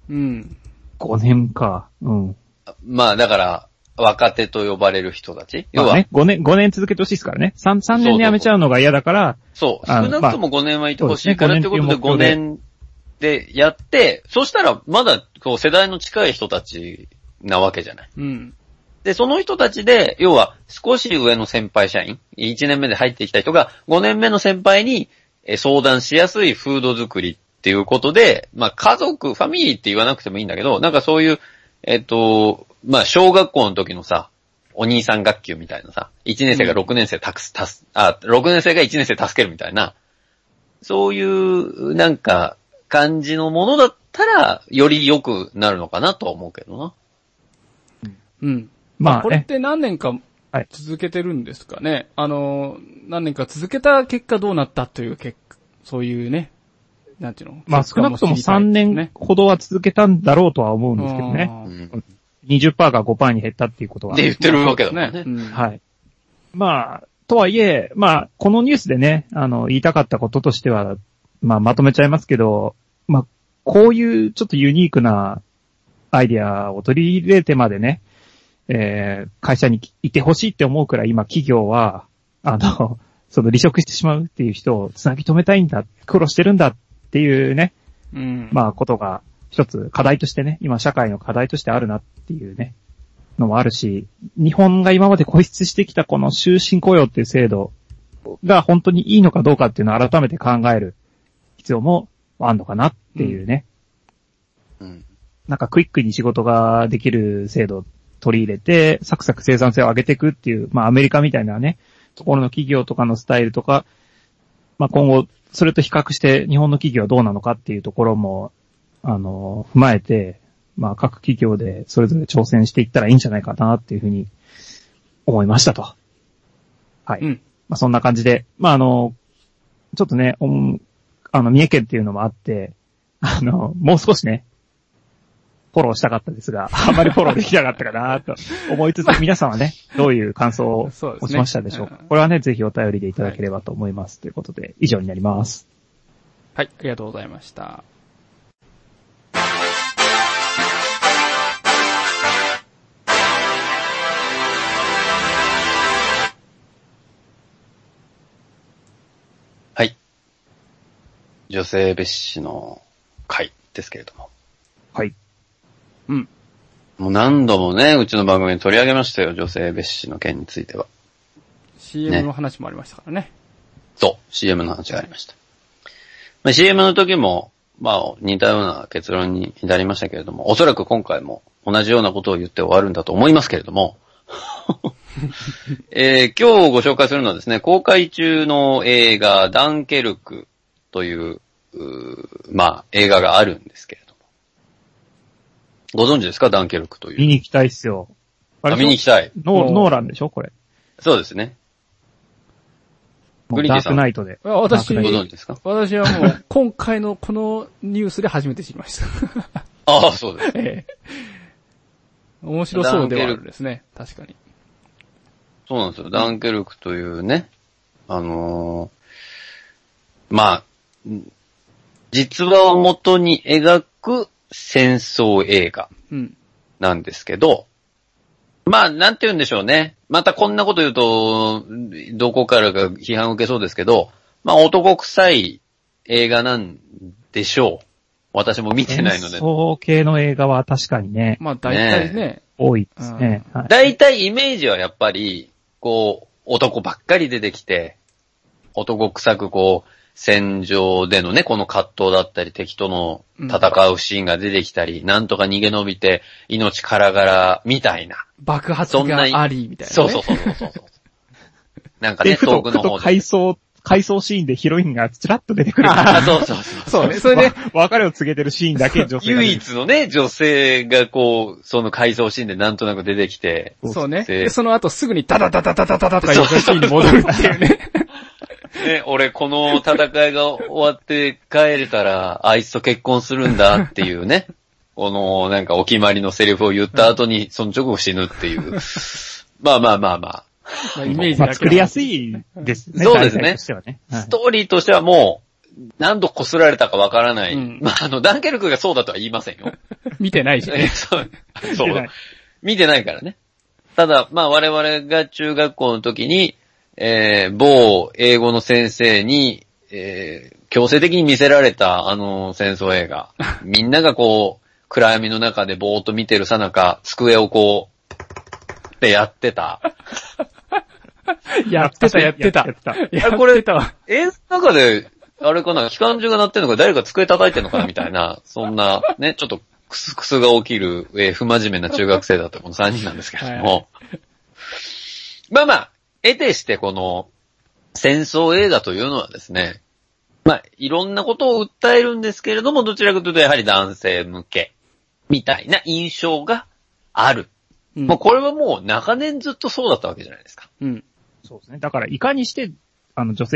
5年か。 まあだから、若手と呼ばれる人たち。 要はね、5年続けてほしいですからね。3年で辞めちゃうのが嫌だから。 そう。少なくとも5年はいてほしいからってことで5年でやって、そしたらまだこう世代の近い人たちなわけじゃない。で、その人たちで、要は少し上の先輩社員、1年目で入ってきた人が5年目の先輩に相談しやすいフード作りっていうことで、まあ家族、ファミリーって言わなくてもいいんだけど、なんかそういう、まあ小学校の時のさ、お兄さん学級みたいなさ、1年生が6年生6年生が1年生助けるみたいな、そういうなんか感じのものだったら、より良くなるのかなとは思うけどな。 まあ、これって何年か続けてるんですかね。何年か続けた結果どうなったというそういうね、 なんていうの？ まあ少なくとも3年ほどは続けたんだろうとは思うんですけどね。20% が 5% に減ったっていうことは。 で言ってるわけだもんね。 はい。まあ、とはいえ、まあ、このニュースでね、言いたかったこととしては、まあ、まとめちゃいますけど、まあ、こういうちょっとユニークなアイディアを取り入れてまでね、会社にいてほしいって思うくらい今企業は、その離職してしまうっていう人をつなぎ止めたいんだ、苦労してるんだっていうね、まあことが一つ課題としてね、今社会の課題としてあるなっていうね、のもあるし、日本が今まで固執してきたこの終身雇用っていう制度が本当にいいのかどうかっていうのを改めて考える必要もあるのかなっていうね。なんかクイックに仕事ができる制度を取り入れて、サクサク生産性を上げていくっていう、まあアメリカみたいなね、ところの企業とかのスタイルとか、まあ今後、それと比較して日本の企業はどうなのかっていうところも、踏まえて、まあ各企業でそれぞれ挑戦していったらいいんじゃないかなっていうふうに思いましたと。はい。まあそんな感じで、まあちょっとね、三重県っていうのもあって、もう少しね、フォローしたかったですが、あまりフォローできなかったかなと思いつつ、皆さんはね、どういう感想を持ちましたでしょうか。これはね、ぜひお便りでいただければと思います。ということで、以上になります。 はい、ありがとうございました。 はい。女性蔑視の回ですけれども。 はい。 もう何度もね、うちの番組に取り上げましたよ、女性蔑視の件については。 CM の話もありましたからね。 そう、CM の話がありました。まあ、CM の時も、まあ、似たような結論に至りましたけれども、おそらく今回も同じようなことを言って終わるんだと思いますけれども、今日ご紹介するのはですね、公開中の映画、ダンケルクという、まあ、映画があるんですけれども。ご存知ですか、ダンケルクという。 見に行きたいっすよ。 見に行きたい。 ノーランでしょこれ。 そうですね。 ダークナイトで。 私、 ご存知ですか？ 私はもう、今回のこのニュースで初めて知りました。 ああ、そうです。 面白そうではあるんですね。確かに。 そうなんですよ。ダンケルクというね、まあ、実話を元に描く戦争映画なんですけど、まあ、なんて言うんでしょうね。またこんなこと言うと、どこからか批判を受けそうですけど、まあ、男臭い映画なんでしょう。私も見てないので。 戦争系の映画は確かにね。 まあ、大体ね。 多いですね。 大体イメージはやっぱり、こう、男ばっかり出てきて、男臭くこう、戦場でのね、この葛藤だったり、敵との戦うシーンが出てきたり、なんとか逃げ延びて、命からがら、みたいな。 爆発があり、みたいな、ね。 そう。なんかね、遠くの方で。 回想シーンでヒロインがちらっと出てくる。 そうね。それで、 別れを告げてるシーンだけ女性が。 唯一のね、女性がこう、その回想シーンでなんとなく出てきて。 そうね。で、その後すぐにタタタタタタタタとかいうシーンに戻るっていうね。 ね、俺この戦いが終わって帰れたら、あいつと結婚するんだっていうね。この、なんかお決まりのセリフを言った後に、その直後死ぬっていう。まあ。 イメージだけ作りやすいですね。 そうですね。 としてはね。 ストーリーとしてはもう、何度擦られたかわからない。まあ、ダンケルクがそうだとは言いませんよ。 見てないしね。 そう。見てないからね。ただ、まあ我々が中学校の時に、某英語の先生に、強制的に見せられた戦争映画。みんながこう、暗闇の中でぼーっと見てるさなか、机をこう、ってやってた。 やってた。 これ、映画の中で、あれかな、機関銃が鳴ってんのか誰か机叩いてんのかなみたいな、そんな、ね、ちょっとクスが起きる、不真面目な中学生だったこの3人なんですけれども。まあ、得てしてこの、戦争映画というのはですね、まあ、いろんなことを訴えるんですけれども、どちらかというとやはり男性向け、みたいな印象がある。もうこれはもう長年ずっとそうだったわけじゃないですか。 そうですね。だからいかにして、女性にも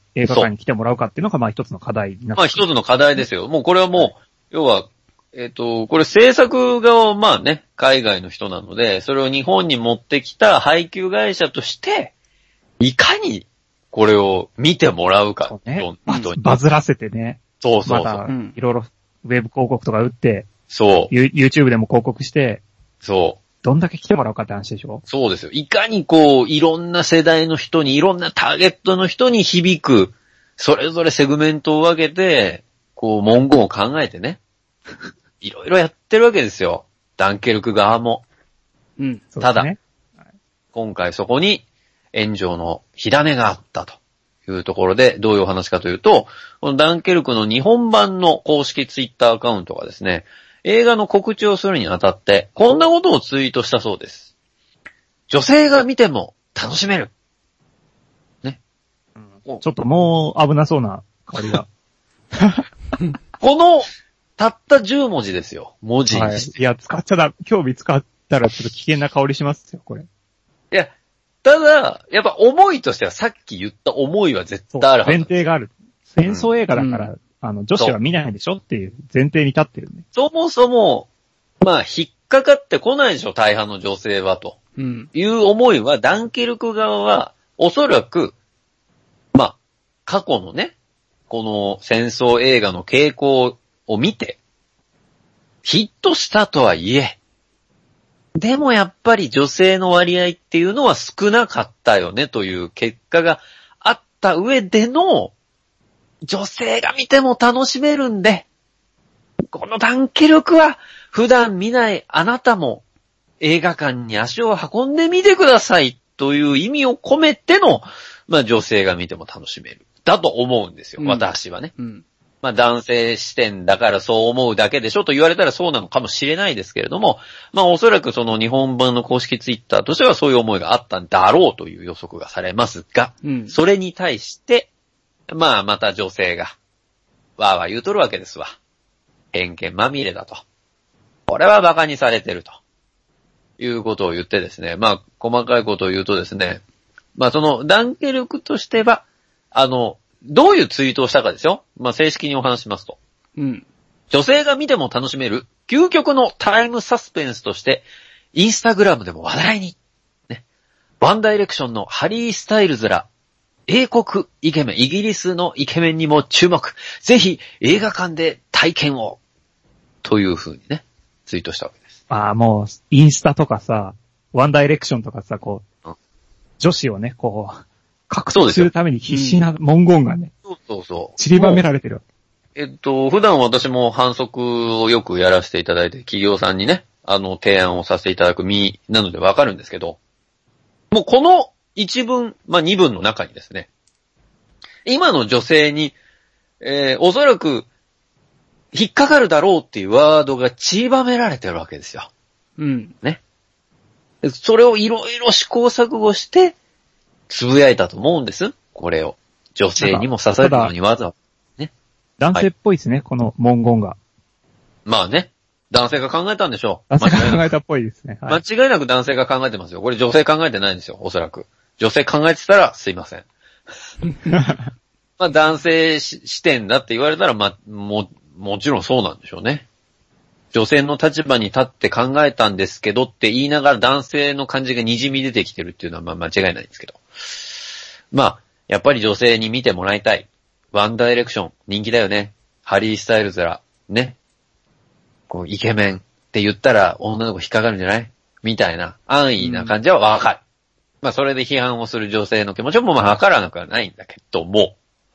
映画館に来てもらうかっていうのが、まあ一つの課題になって。 まあ一つの課題ですよ。もうこれはもう、要は、これ制作側はまあね、海外の人なので、それを日本に持ってきた配給会社として、いかにこれを見てもらうか。 ね、バズらせてね。 そうそうそう。 また、いろいろウェブ広告とか打って、 そう。 YouTube でも広告して、 そう。 どんだけ来てもらうかって話でしょ？ そうですよ。いかにこう、いろんな世代の人に、いろんなターゲットの人に響く、それぞれセグメントを分けて、こう、文言を考えてね。いろいろやってるわけですよ。ダンケルク側も。 うん。 ただ、今回そこに炎上の火種があったというところで、どういうお話かというと、このダンケルクの日本版の公式ツイッターアカウントがですね、映画の告知をするにあたって、こんなことをツイートしたそうです。女性が見ても楽しめる。ね。 ちょっともう危なそうな香りが。 この、たった10文字ですよ。文字にして。 はい。いや、興味使ったらちょっと危険な香りしますよ、これ。 いや、ただ、やっぱ思いとしてはさっき言った思いは絶対あるはず。 前提がある。戦争映画だから、女子は見ないでしょっていう前提に立ってるね。 そもそも、まあ、引っかかってこないでしょ、大半の女性は、という思いは、ダンケルク側は、おそらく、まあ、過去のね、この戦争映画の傾向を見て、ヒットしたとはいえ、でもやっぱり女性の割合っていうのは少なかったよねという結果があった上での、女性が見ても楽しめるんで、このダンケルクは普段見ないあなたも映画館に足を運んでみてくださいという意味を込めての、まあ女性が見ても楽しめる。だと思うんですよ、私はね。まあ男性視点だからそう思うだけでしょと言われたらそうなのかもしれないですけれども、まあおそらくその日本版の公式ツイッターとしてはそういう思いがあったんだろうという予測がされますが、それに対して、まあまた女性が、わーわー言うとるわけですわ。偏見まみれだと。これは馬鹿にされてると。いうことを言ってですね、まあ細かいことを言うとですね、まあそのダンケルクとしては、どういうツイートをしたかですよ。まあ、正式にお話しますと。女性が見ても楽しめる、究極のタイムサスペンスとして、インスタグラムでも話題に。ね。ワンダイレクションのハリー・スタイルズら、英国イケメン、イギリスのイケメンにも注目。ぜひ映画館で体験を。という風にね、ツイートしたわけです。 ああ、もう、インスタとかさ、ワンダイレクションとかさ、こう、女子をね、こう、獲得するために必死な文言がね、散りばめられてる。 普段私も反則をよくやらせていただいて、企業さんにね、提案をさせていただく身なのでわかるんですけど、もうこの一文、まあ、二文の中にですね、今の女性に、おそらく、引っかかるだろうっていうワードが散りばめられてるわけですよ。ね。それをいろいろ試行錯誤して、つぶやいたと思うんです。これを。女性にも刺さるのにわざわざ。ね。 男性っぽいですね、はい、この文言が。 まあね。男性が考えたんでしょう。 男性が考えたっぽいですね。 はい、間違いなく男性が考えてますよ。これ女性考えてないんですよ、おそらく。女性考えてたらすいません。まあ男性視点だって言われたら、まあ、もちろんそうなんでしょうね。女性の立場に立って考えたんですけどって言いながら男性の感じが滲み出てきてるっていうのはまあ間違いないんですけど。まあ、やっぱり女性に見てもらいたい。ワンダイレクション、人気だよね。ハリー・スタイルズら、ね。こう、イケメンって言ったら女の子引っかかるんじゃないみたいな安易な感じはわかる。まあ、それで批判をする女性の気持ちもまあわからなくはないんだけども。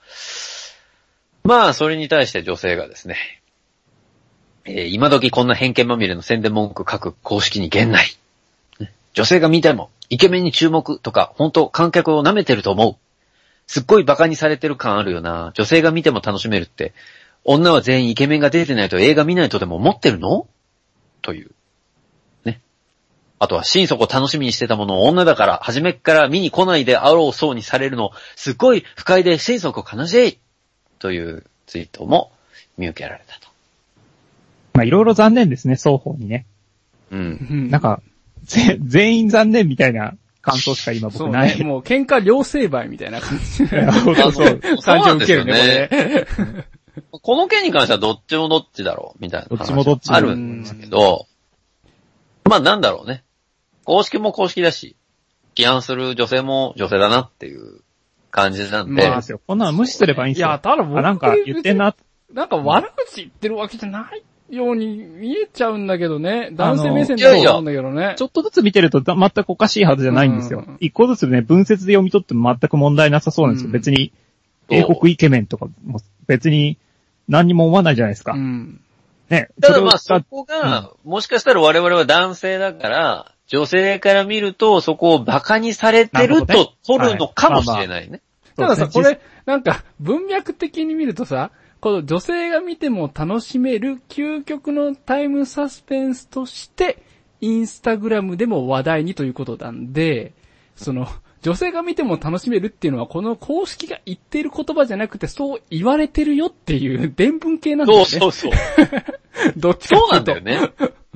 まあ、それに対して女性がですね、今時こんな偏見まみれの宣伝文句書く公式に言ない。女性が見ても、イケメンに注目とか、本当観客を舐めてると思う。すっごい馬鹿にされてる感あるよな。女性が見ても楽しめるって、女は全員イケメンが出てないと映画見ないとでも思ってるのという。ね。あとは心底楽しみにしてたものを女だから初めっから見に来ないであろうそうにされるの、すっごい不快で心底悲しい。というツイートも見受けられたと。 まあ、いろいろ残念ですね、双方にね。 うん。 なんか、全員残念みたいな感想しか今僕ない。 そうね、もう喧嘩両成敗みたいな感じ。 そう感じを受けるね、 この件に関してはどっちもどっちだろう、みたいな。 どっちもどっちあるんですけど、まあなんだろうね。公式も公式だし、批判する女性も女性だなっていう感じなんで。 まあ、こんなの無視すればいいんですよ。 いや、ただ僕なんか言ってんな。 なんか悪口言ってるわけじゃないように見えちゃうんだけどね。男性目線だと思うんだけどね。 ちょっとずつ見てると全くおかしいはずじゃないんですよ。一個ずつね、文節で読み取っても全く問題なさそうなんですよ。別に、英国イケメンとかも別に何にも思わないじゃないですか。 ね。ただまあそこが、もしかしたら我々は男性だから、女性から見るとそこを馬鹿にされてると取るのかもしれないね。 たださ、これ、なんか文脈的に見るとさ、この女性が見ても楽しめる究極のタイムサスペンスとして、インスタグラムでも話題にということなんで、女性が見ても楽しめるっていうのは、この公式が言っている言葉じゃなくて、そう言われてるよっていう伝聞系なんだよね。 そう。 どっちかっていうと。 そうなんだよね。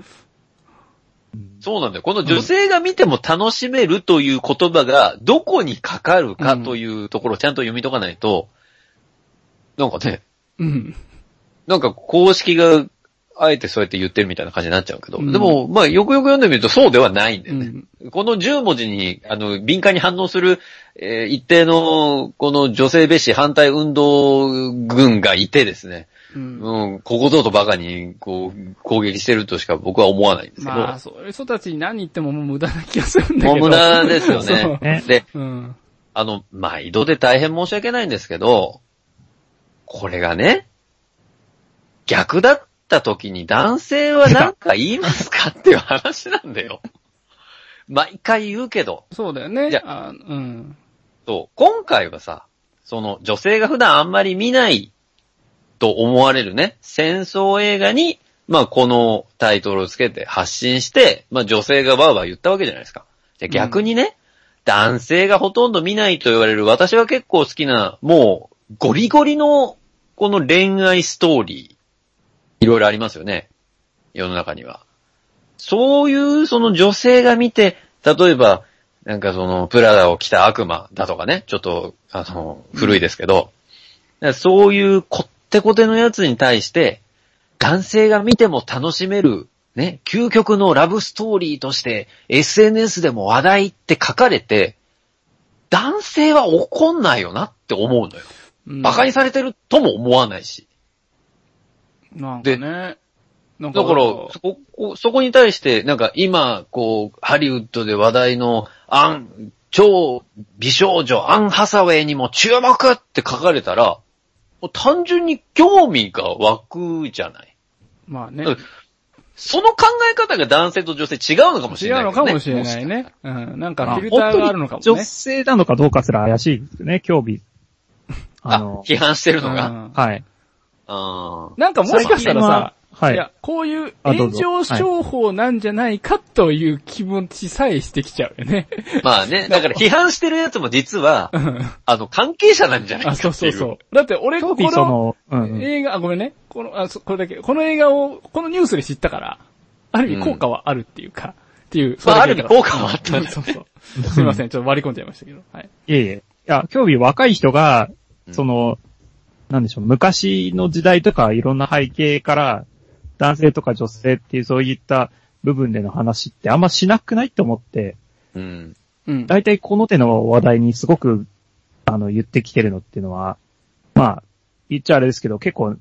そうなんだよ。この女性が見ても楽しめるという言葉がどこにかかるかというところをちゃんと読み解かないと、なんかね、なんか公式があえてそうやって言ってるみたいな感じになっちゃうけど、でも、まあよくよく読んでみるとそうではないんだよね。この10文字に、敏感に反応する、一定の、この女性蔑視反対運動軍がいてですね、ここぞとばかに、こう、攻撃してるとしか僕は思わないんですけど。 まあ、そういう人たちに何言ってももう無駄な気がするんだけど。 もう無駄ですよね。で、 毎度で大変申し訳ないんですけど、これがね、逆だった時に男性は何か言いますかっていう話なんだよ。毎回言うけど。 そうだよね。 そう、今回はさ、女性が普段あんまり見ないと思われるね、戦争映画に、まあこのタイトルをつけて発信して、まあ女性がバーバー言ったわけじゃないですか。じゃ逆にね、男性がほとんど見ないと言われる、私は結構好きな、もうゴリゴリのこの恋愛ストーリー、いろいろありますよね。世の中には。そういう女性が見て、例えば、なんかプラダを着た悪魔だとかね、ちょっと、古いですけど、そういうこってこてのやつに対して、男性が見ても楽しめる、ね、究極のラブストーリーとして、SNS でも話題って書かれて、男性は怒んないよなって思うのよ。馬鹿にされてるとも思わないし。 なんかね。 だから、そこに対して、なんか今、ハリウッドで話題の超美少女アン・ハサウェイにも注目って書かれたら、もう単純に興味が湧くじゃない。 まあね。 その考え方が男性と女性違うのかもしれない、 違うのかもしれないね。なんかフィルターがあるのかもね。 女性なのかどうかすら怪しいですよね、興味。 批判してるのが。 はい。 なんかもしかしたらさ、 はい。 いや、こういう炎上商法なんじゃないかという気持ちさえしてきちゃうよね。 まあね、だから批判してるやつも実は、関係者なんじゃないかっていう。 そう。だって俺、この映画、ごめんね。これだけ、この映画を、このニュースで知ったから、ある意味効果はあるっていうか、っていう。 ある意味効果はあったんだ。 そう。すいません、ちょっと割り込んじゃいましたけど。はい。 いや、興味若い人が、なんでしょう、昔の時代とかいろんな背景から、男性とか女性っていうそういった部分での話ってあんましなくないと思って、大体この手の話題にすごく、言ってきてるのっていうのは、まあ、言っちゃあれですけど、結構、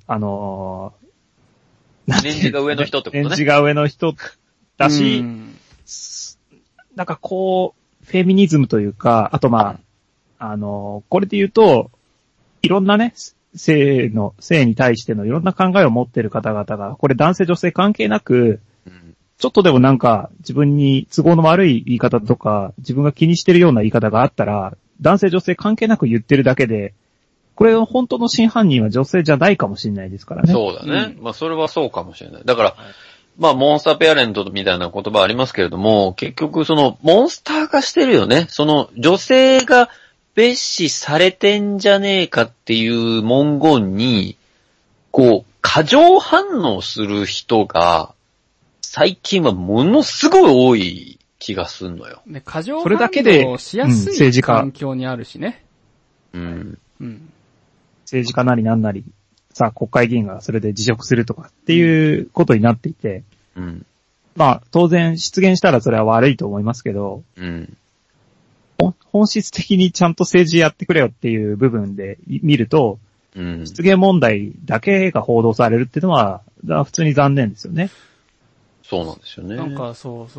年次が上の人ってことね。 年次が上の人だし、なんかフェミニズムというか、あとまあ、これで言うと、いろんなね、性に対してのいろんな考えを持っている方々が、これ男性女性関係なく、ちょっとでもなんか自分に都合の悪い言い方とか、自分が気にしてるような言い方があったら、男性女性関係なく言ってるだけで、これ本当の真犯人は女性じゃないかもしれないですからね。 そうだね。まあそれはそうかもしれない。だから、まあモンスターペアレントみたいな言葉ありますけれども、結局モンスター化してるよね。女性が蔑視されてんじゃねえかっていう文言に、過剰反応する人が、最近はものすごい多い気がすんのよ。 ね、過剰反応しやすい環境にあるしね。 うん。 うん。政治家なりなんなり、さあ国会議員がそれで辞職するとかっていうことになっていて、 うん。 まあ当然出現したらそれは悪いと思いますけど、 うん。 本質的にちゃんと政治やってくれよっていう部分で見ると、 うん、 失言問題だけが報道されるっていうのは、普通に残念ですよね。 そうなんですよね。 なんかそう、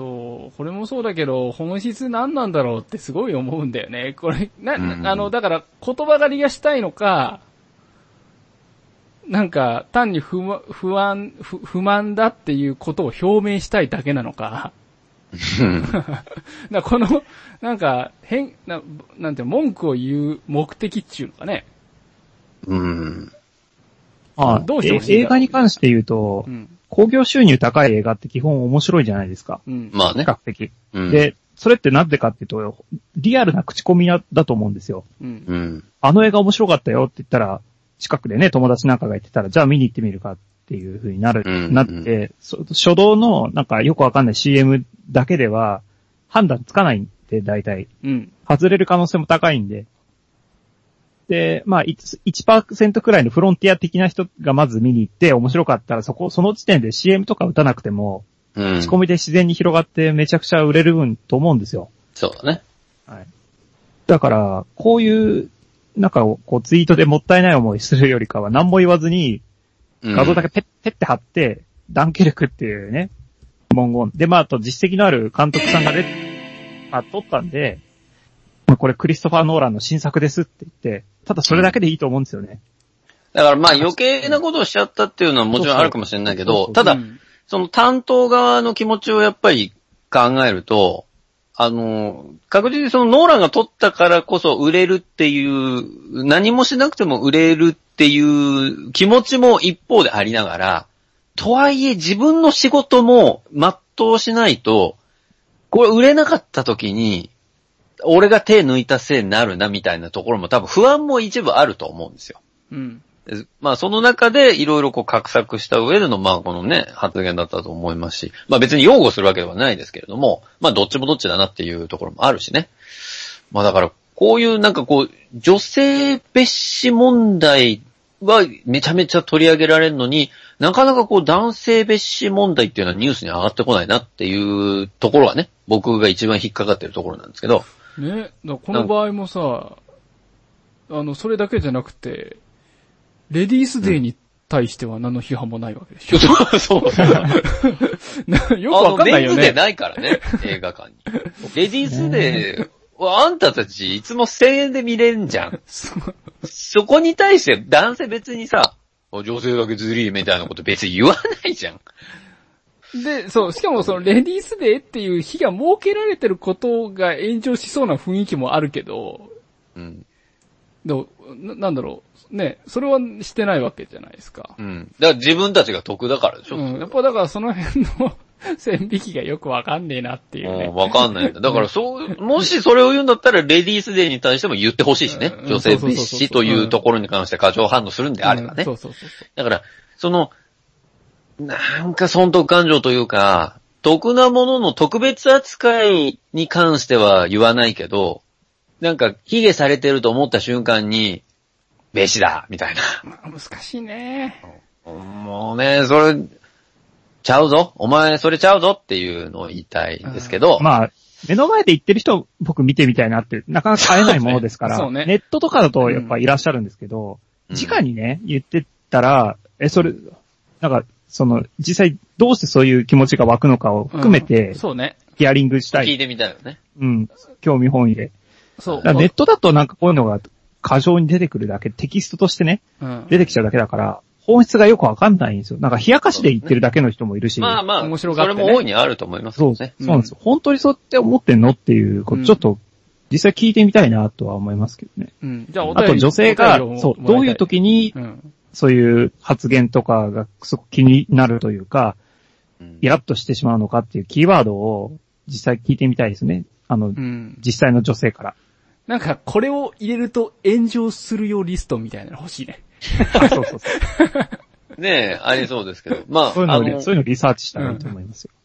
これもそうだけど、本質何なんだろうってすごい思うんだよね。これ、だから言葉狩りがしたいのか、なんか単に不満だっていうことを表明したいだけなのか。だこの、なんか、なんて文句を言う目的っていうのかね。どうしてほしい映画に関して言うと、興行収入高い映画って基本面白いじゃないですか。 まあね。 比較的。で、それってなんでかっていうと、リアルな口コミだと思うんですよ。あの映画面白かったよって言ったら、近くでね、友達なんかが言ってたら、じゃあ見に行ってみるかっていう風になって、初動のなんかよくわかんない CM だけでは判断つかないんで、大体。外れる可能性も高いんで。で、まあ 1% くらいのフロンティア的な人がまず見に行って面白かったらその時点で CM とか打たなくても、口コミで自然に広がってめちゃくちゃ売れると思うんですよ。 そうだね。 はい。だから、こういう、なんかこうツイートでもったいない思いするよりかは何も言わずに、画像だけペッて貼って、ダンケルクっていうね、文言。で、まあ、あと実績のある監督さんが撮ったんで、これクリストファー・ノーランの新作ですって言って、ただそれだけでいいと思うんですよね。 だからまあ余計なことをしちゃったっていうのはもちろんあるかもしれないけど、ただ、その担当側の気持ちをやっぱり考えると、確実にそのノーランが撮ったからこそ売れるっていう、何もしなくても売れるっていう気持ちも一方でありながら、とはいえ自分の仕事も全うしないと、これ売れなかった時に、俺が手抜いたせいになるなみたいなところも多分不安も一部あると思うんですよ。まあその中でいろいろこう画策した上でのまあこのね発言だったと思いますし、まあ別に擁護するわけではないですけれども、まあどっちもどっちだなっていうところもあるしね。まあだからこういうなんかこう女性蔑視問題はめちゃめちゃ取り上げられるのに、なかなかこう男性蔑視問題っていうのはニュースに上がってこないなっていうところがね、僕が一番引っかかってるところなんですけど。 ね、この場合もさ、それだけじゃなくて、レディースデーに対しては何の批判もないわけでしょ。 そう。 よくわかんないよね。 メンズデーないからね、映画館に。レディースデーはあんたたちいつも1000円で見れんじゃん。そこに対して男性別にさ、女性だけずりーみたいなこと別に言わないじゃん。 で、そう、しかもそのレディースデーっていう日が設けられてることが炎上しそうな雰囲気もあるけど、でもなんだろう、ね、それはしてないわけじゃないですか。 だから自分たちが得だからでしょ。 やっぱだからその辺の線引きがよくわかんねえなっていうね。 わかんないんだ。だからもしそれを言うんだったらレディースデーに対しても言ってほしいしね。女性蔑視というところに関して過剰反応するんであればね。だから、なんか損得感情というか、得なものの特別扱いに関しては言わないけど、なんか、卑下されてると思った瞬間に、べしだみたいな。 難しいね。 もうね、それ、ちゃうぞお前それちゃうぞっていうのを言いたいですけど。 まあ、目の前で言ってる人、僕見てみたいなって、なかなか会えないものですから、ネットとかだとやっぱいらっしゃるんですけど、直にね、言ってたら、それ、なんか、実際どうしてそういう気持ちが湧くのかを含めて、 そうね。 ヒアリングしたい。 聞いてみたいよね。 興味本位で。 そう。 ネットだとなんかこういうのが過剰に出てくるだけ、テキストとしてね、出てきちゃうだけだから、本質がよくわかんないんですよ。なんか冷やかしで言ってるだけの人もいるし。 まあまあ、 面白がってね、 それも大いにあると思いますね。 そうなんですよ。本当にそうって思ってんのっていうこと、ちょっと、実際聞いてみたいなとは思いますけどね。 じゃあ、 あと女性が、そう、どういう時に、そういう発言とかがすごく気になるというか、イラッとしてしまうのかっていうキーワードを実際聞いてみたいですね。実際の女性から。 なんか、これを入れると炎上するよリストみたいなの欲しいね。 そう。 ねえ、ありそうですけど。まあ、 そういうのリサーチしたらいいと思いますよ。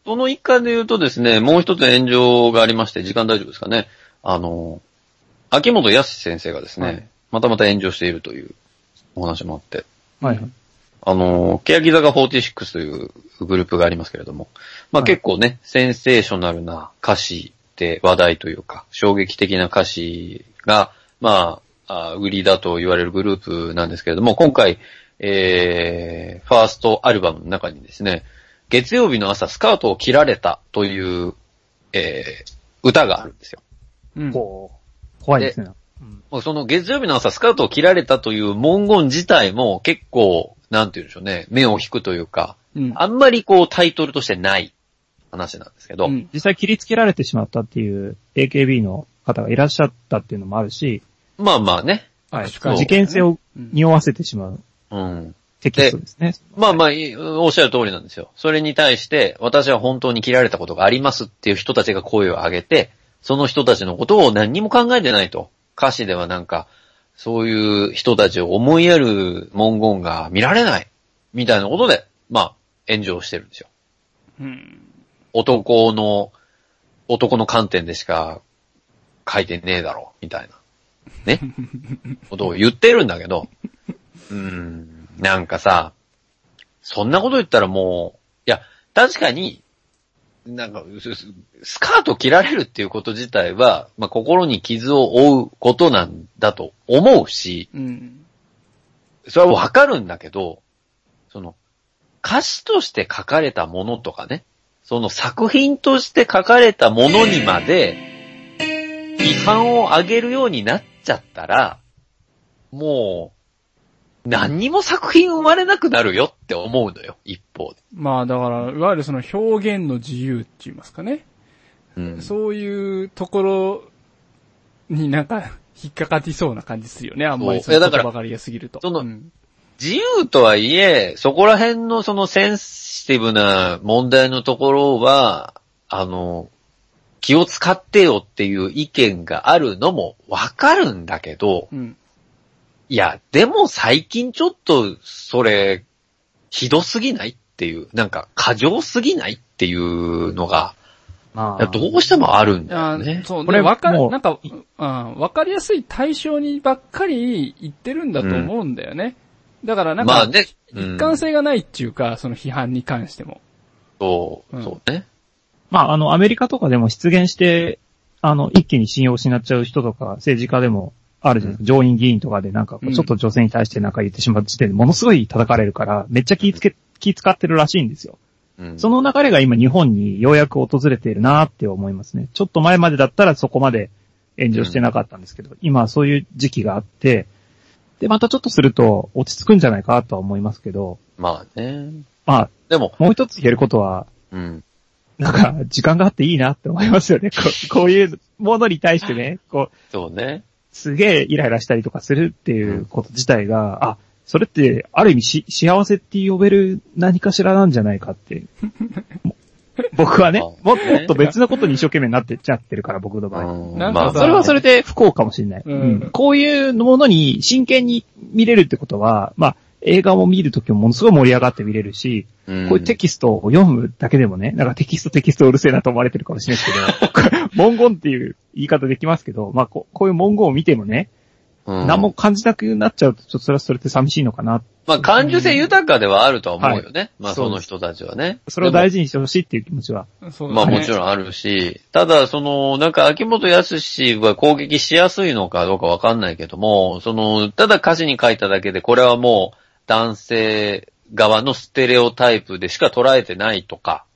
その一環で言うとですね、もう一つ炎上がありまして、時間大丈夫ですかね。秋元康先生がですね、はい、また炎上しているというお話もあって。 はい。 欅坂46というグループがありますけれども、まあ、結構ね、センセーショナルな歌詞で話題というか、衝撃的な歌詞が、まあ、売りだと言われるグループなんですけれども、今回、ファーストアルバムの中にですね、月曜日の朝スカートを切られたという、歌があるんですよ。 うん。怖いですね。 うん、その月曜日の朝スカートを切られたという文言自体も結構、なんて言うんでしょうね、目を引くというか、うん、あんまりタイトルとしてない話なんですけど、うん、 実際切りつけられてしまったっていう AKB の方がいらっしゃったっていうのもあるし、 まあまあね。 はい。事件性を匂わせてしまう。うん。テキストですね。 まあまあ、おっしゃる通りなんですよ。それに対して、私は本当に切られたことがありますっていう人たちが声を上げて、その人たちのことを何にも考えてないと。歌詞ではなんか、そういう人たちを思いやる文言が見られない。みたいなことで、まあ、炎上してるんですよ。うん。男の観点でしか書いてねえだろ、みたいな。ね。ことを言ってるんだけど、なんかさ、そんなこと言ったらもう、いや、確かに、なんか、スカート切られるっていうこと自体は、まあ、心に傷を負うことなんだと思うし、うん、それはわかるんだけど、歌詞として書かれたものとかね、その作品として書かれたものにまで、批判を上げるようになっちゃったら、もう、何にも作品生まれなくなるよって思うのよ、一方で。 まあだから、いわゆるその表現の自由って言いますかね。うん、そういうところになんか引っかかってそうな感じするよね、あんまりその言葉がりが過ぎると。 自由とはいえ、そこら辺のそのセンシティブな問題のところは、気を使ってよっていう意見があるのもわかるんだけど、うん、いや、でも最近ちょっと、それ、ひどすぎないっていう、なんか過剰すぎないっていうのが、まあ、どうしてもあるんだよね。 そう、これなんか、わかりやすい対象にばっかり言ってるんだと思うんだよね。だからなんか、まあね、一貫性がないっていうか、その批判に関しても。 そうね。 まあ、アメリカとかでも出現して、一気に信用を失っちゃう人とか、政治家でもあるじゃないですか。上院議員とかでなんか、ちょっと女性に対してなんか言ってしまう時点でものすごい叩かれるから、めっちゃ気使ってるらしいんですよ。その流れが今日本にようやく訪れているなーって思いますね。ちょっと前までだったらそこまで炎上してなかったんですけど、今はそういう時期があって、で、またちょっとすると落ち着くんじゃないかとは思いますけど。 まあね。 まあ、でも、もう一つ言えることは、なんか、時間があっていいなって思いますよね。こういうものに対してね、 そうね。 すげえイライラしたりとかするっていうこと自体が、それって、ある意味幸せって呼べる何かしらなんじゃないかって。僕はね、もっと別のことに一生懸命になってっちゃってるから、僕の場合。なんかそれはそれで不幸かもしれない。こういうものに真剣に見れるってことは、まあ、映画を見るときもものすごい盛り上がって見れるし、こういうテキストを読むだけでもね、なんかテキストうるせえなと思われてるかもしれないですけど、文言っていう言い方できますけど、まあこういう文言を見てもね、何も感じなくなっちゃうと、ちょっとそれはそれって寂しいのかな。 まあ感受性豊かではあるとは思うよね。まあその人たちはね。 それを大事にしてほしいっていう気持ちは。 まあもちろんあるし、ただなんか秋元康は攻撃しやすいのかどうかわかんないけども、ただ歌詞に書いただけでこれはもう男性側のステレオタイプでしか捉えてないとか、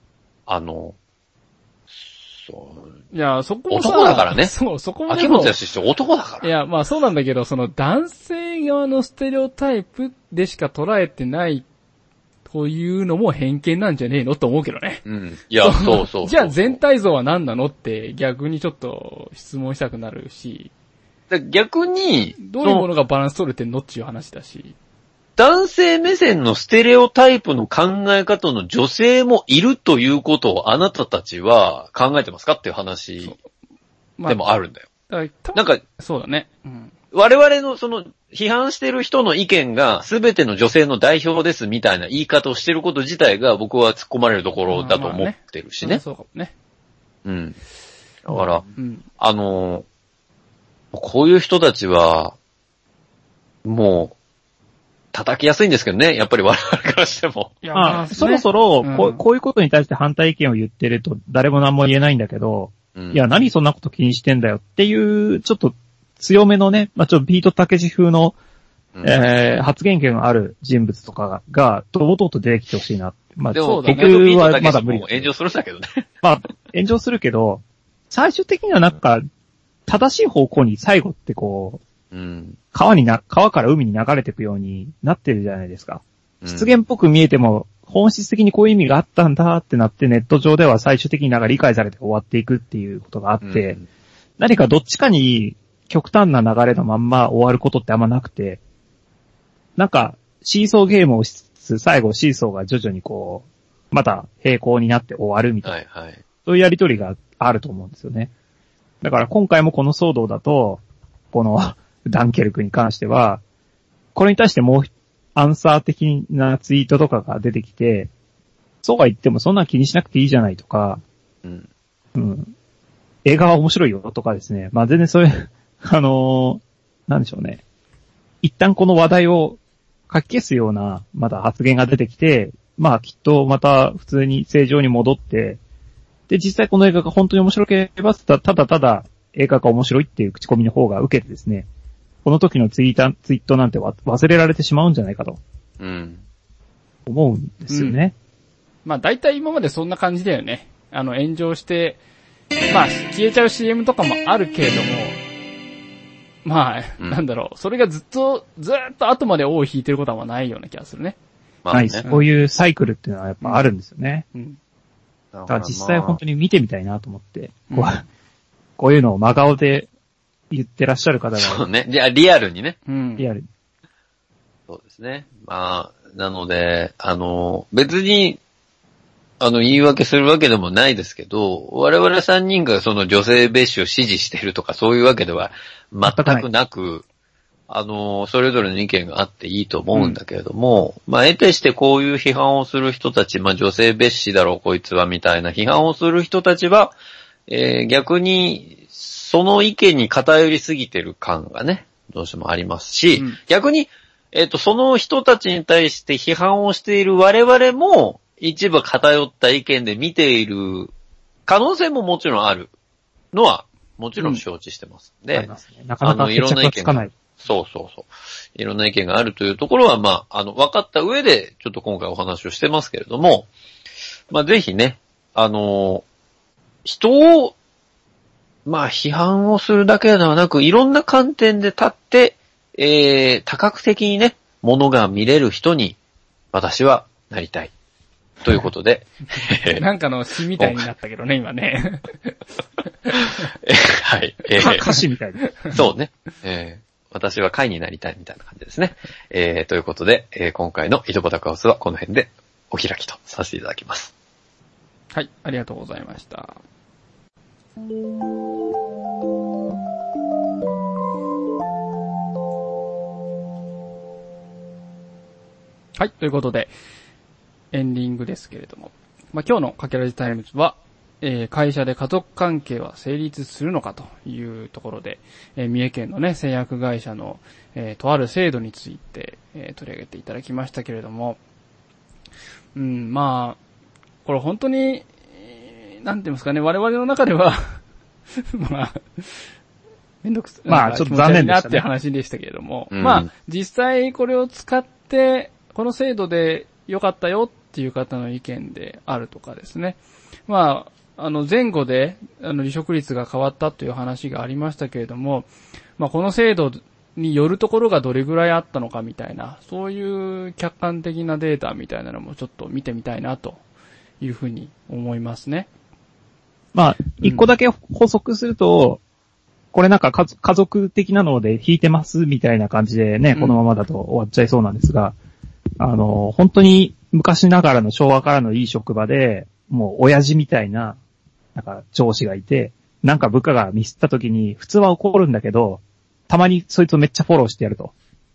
いや、そこも男だからね。 そう、そこも。 秋元康って男だから。 いや、まあそうなんだけど、男性側のステレオタイプでしか捉えてないというのも偏見なんじゃねえのと思うけどね。 うん。いや、そう。 じゃあ全体像は何なのって逆にちょっと質問したくなるし。 逆に、 どういうものがバランス取れてんのっていう話だし。 男性目線のステレオタイプの考え方の女性もいるということをあなたたちは考えてますかっていう話でもあるんだよ。 なんか、そうだね。 我々の批判してる人の意見が全ての女性の代表ですみたいな言い方をしてること自体が僕は突っ込まれるところだと思ってるしね。 そうかもね。 うん。だから、こういう人たちは、もう、叩きやすいんですけどね、やっぱり我々からしても。 そろそろこういうことに対して反対意見を言ってると誰も何も言えないんだけど、いや、何そんなこと気にしてんだよっていう、ちょっと強めのね、ちょっとビートたけし風の、発言権のある人物とかが、堂々と出てきてほしいな。 でも、 僕はまだ無理。 炎上するんだけどね。 炎上するけど、最終的には正しい方向に最後って川から海に流れていくようになってるじゃないですか。失言っぽく見えても、本質的にこういう意味があったんだってなって、ネット上では最終的に理解されて終わっていくっていうことがあって、何かどっちかに極端な流れのまんま終わることってあんまなくて、シーソーゲームをしつつ、最後シーソーが徐々にまた平行になって終わるみたいな。そういうやりとりがあると思うんですよね。だから今回もこの騒動だと、このダンケルクに関しては、これに対してもうアンサー的なツイートとかが出てきて、そうは言ってもそんな気にしなくていいじゃないとか、映画は面白いよとかですね。全然それ、なんでしょうね。一旦この話題をかき消すような、まだ発言が出てきて、きっとまた普通に正常に戻って、で、実際この映画が本当に面白ければ、ただ映画が面白いっていう口コミの方が受けてですね、この時のツイートなんて忘れられてしまうんじゃないかと。思うんですよね。 大体今までそんな感じだよね。炎上して、消えちゃう CM とかもあるけれども、なんだろう、それがずっと後まで尾を引いてることはないような気がするね。 ないです。こういうサイクルっていうのはやっぱあるんですよね。だから実際本当に見てみたいなと思って、こういうのを真顔で言ってらっしゃる方が。 そうね。じゃあリアルにね。 リアルに。 そうですね。なので、別に、言い訳するわけでもないですけど、我々3人がその女性蔑視を支持しているとかそういうわけでは全くなく、それぞれの意見があっていいと思うんだけれども、得てしてこういう批判をする人たち、女性蔑視だろうこいつはみたいな批判をする人たちは、逆にその意見に偏りすぎてる感がね、どうしてもありますし、逆に、その人たちに対して批判をしている我々も一部偏った意見で見ている可能性ももちろんあるのはもちろん承知してます。で、 なかなか決着がつかない。 そう。いろんな意見があるというところは、分かった上で、ちょっと今回お話をしてますけれども、ぜひね、人を、批判をするだけではなく、いろんな観点で立って、多角的にね、ものが見れる人に、私はなりたい。ということで。 なんかの詩みたいになったけどね、今ね。 はい。 歌詞みたいな。 そうね。私は会になりたいみたいな感じですね。ということで、今回の井戸端カオスはこの辺でお開きとさせていただきます。 はい、ありがとうございました。はい、ということで、エンディングですけれども。今日のかけらじタイムズは、会社で家族関係は成立するのかというところで、三重県のね、製薬会社の、とある制度について、取り上げていただきましたけれども、これ本当に、なんて言いますかね、我々の中では、めんどくさい。 ちょっと残念でしたね。 なって話でしたけれども、実際これを使って、この制度で良かったよっていう方の意見であるとかですね。前後で、離職率が変わったという話がありましたけれども、この制度によるところがどれぐらいあったのかみたいな、そういう客観的なデータみたいなのもちょっと見てみたいなというふうに思いますね。 一個だけ補足すると、これなんか家族的なので引いてますみたいな感じでね、このままだと終わっちゃいそうなんですが、本当に昔ながらの昭和からのいい職場で、もう親父みたいな、上司がいて、部下がミスった時に普通は怒るんだけど、たまにそいつをめっちゃフォローしてやると。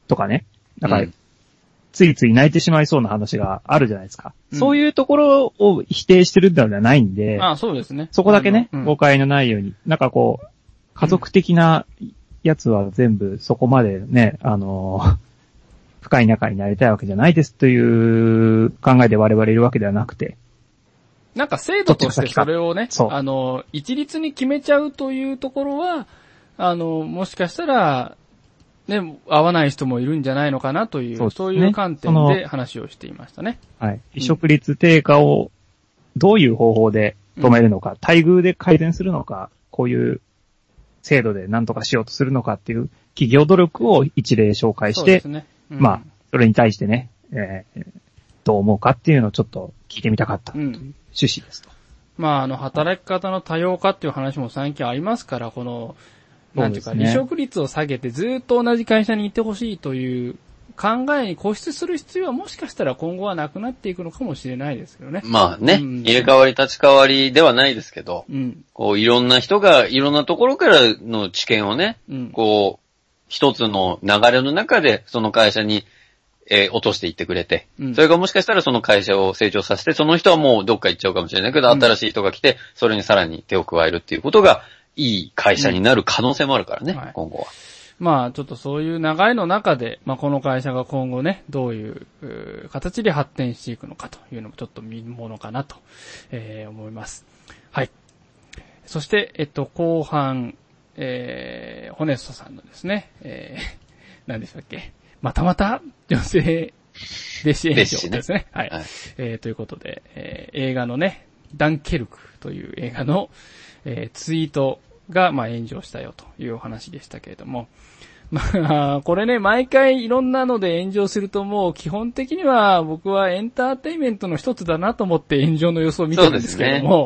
とかね。だから、ついつい泣いてしまいそうな話があるじゃないですか。そういうところを否定してるんではないんで。 そうですね。 そこだけね、誤解のないように。なんかこう、家族的なやつは全部そこまでね、深い仲になりたいわけじゃないですという考えで我々いるわけではなくて。 なんか制度としてそれをね、一律に決めちゃうというところは、もしかしたら、ね、合わない人もいるんじゃないのかなという、そういう観点で話をしていましたね。 はい。移植率低下をどういう方法で止めるのか、待遇で改善するのか、こういう制度で何とかしようとするのかっていう企業努力を一例紹介して、それに対してね、どう思うかっていうのをちょっと聞いてみたかったという趣旨ですと。 働き方の多様化っていう話も最近ありますから、この、なんていうか、離職率を下げてずっと同じ会社にいてほしいという考えに固執する必要はもしかしたら今後はなくなっていくのかもしれないですけどね。 入れ替わり立ち替わりではないですけど、こういろんな人がいろんなところからの知見をね、こう、一つの流れの中でその会社に、落としていってくれて、それがもしかしたらその会社を成長させて、その人はもうどっか行っちゃうかもしれないけど、新しい人が来て、それにさらに手を加えるっていうことが、いい会社になる可能性もあるからね、今後は。 ちょっとそういう流れの中で、この会社が今後ね、どういう形で発展していくのかというのもちょっと見ものかなと、思います。はい。そして、後半、ホネストさんのですね、何でしたっけ、またまた女性弟子炎上ですね。はい。ということで、映画のね、ダンケルクという映画の、ツイートが、炎上したよというお話でしたけれども。これね、毎回いろんなので炎上するともう基本的には僕はエンターテインメントの一つだなと思って炎上の様子を見てるんですけれども。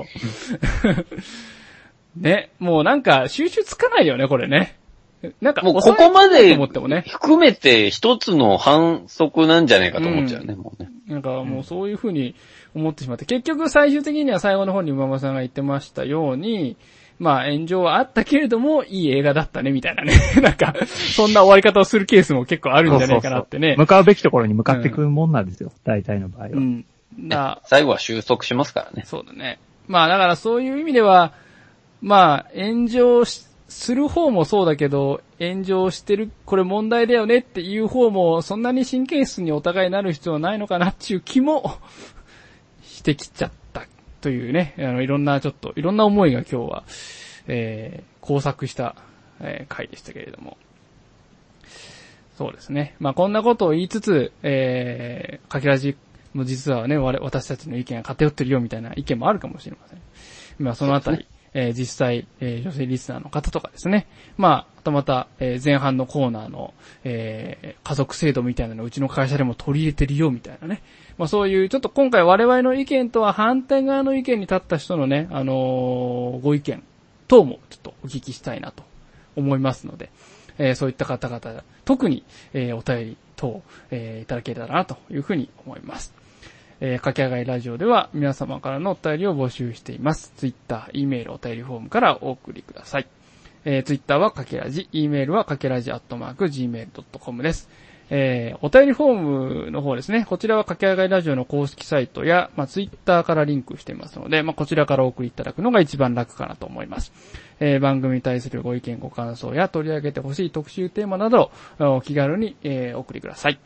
ね、もうなんか収集つかないよね、これね。なんか、 もうここまで含めて一つの反則なんじゃないかと思っちゃうね、もうね。 なんかもうそういう風に思ってしまって、結局最終的には最後の方に馬場さんが言ってましたように、炎上はあったけれども、いい映画だったね、みたいなね。なんか、そんな終わり方をするケースも結構あるんじゃないかなってね。 向かうべきところに向かっていくもんなんですよ、大体の場合は。最後は収束しますからね。 そうだね。だからそういう意味では、炎上する方もそうだけど、炎上してる、これ問題だよねっていう方も、そんなに神経質にお互いなる必要はないのかなっていう気もしてきちゃったというね、いろんな思いが今日は、交錯した、回でしたけれども。そうですね。こんなことを言いつつ、かけらじも実はね、私たちの意見が偏ってるよみたいな意見もあるかもしれません。そのあたり、実際、女性リスナーの方とかですね。また、前半のコーナーの、家族制度みたいなのをうちの会社でも取り入れてるよみたいなね。そういう、ちょっと今回我々の意見とは反対側の意見に立った人のね、ご意見等もちょっとお聞きしたいなと思いますので、そういった方々、特に、お便り等、いただけたらなというふうに思います。かけあがいラジオでは皆様からのお便りを募集しています。ツイッター、Eメール、お便りフォームからお送りください。ツイッターはかけらじ、Eメールはかけらじ@gmail.com です。お便りフォームの方ですね。こちらはかけあがいラジオの公式サイトや、ツイッターからリンクしていますので、こちらからお送りいただくのが一番楽かなと思います。番組に対するご意見、ご感想や取り上げてほしい特集テーマなど、お気軽に、お送りください。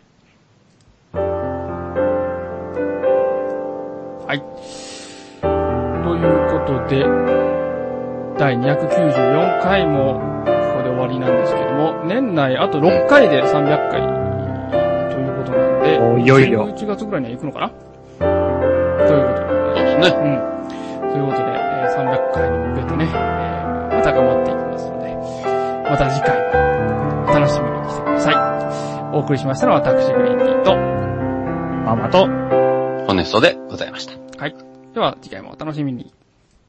はい。ということで、第294回もここで終わりなんですけども、年内あと6回で300回ということなんで、 いよいよ 11月ぐらいには行くのかなということで、 そうですね。 ということで、300回に向けてね、また頑張っていきますので、また次回もお楽しみにしてください。お送りしましたのは私、グリーンティーと、 ママと、 ホネストでございました。 はい。では次回もお楽しみに。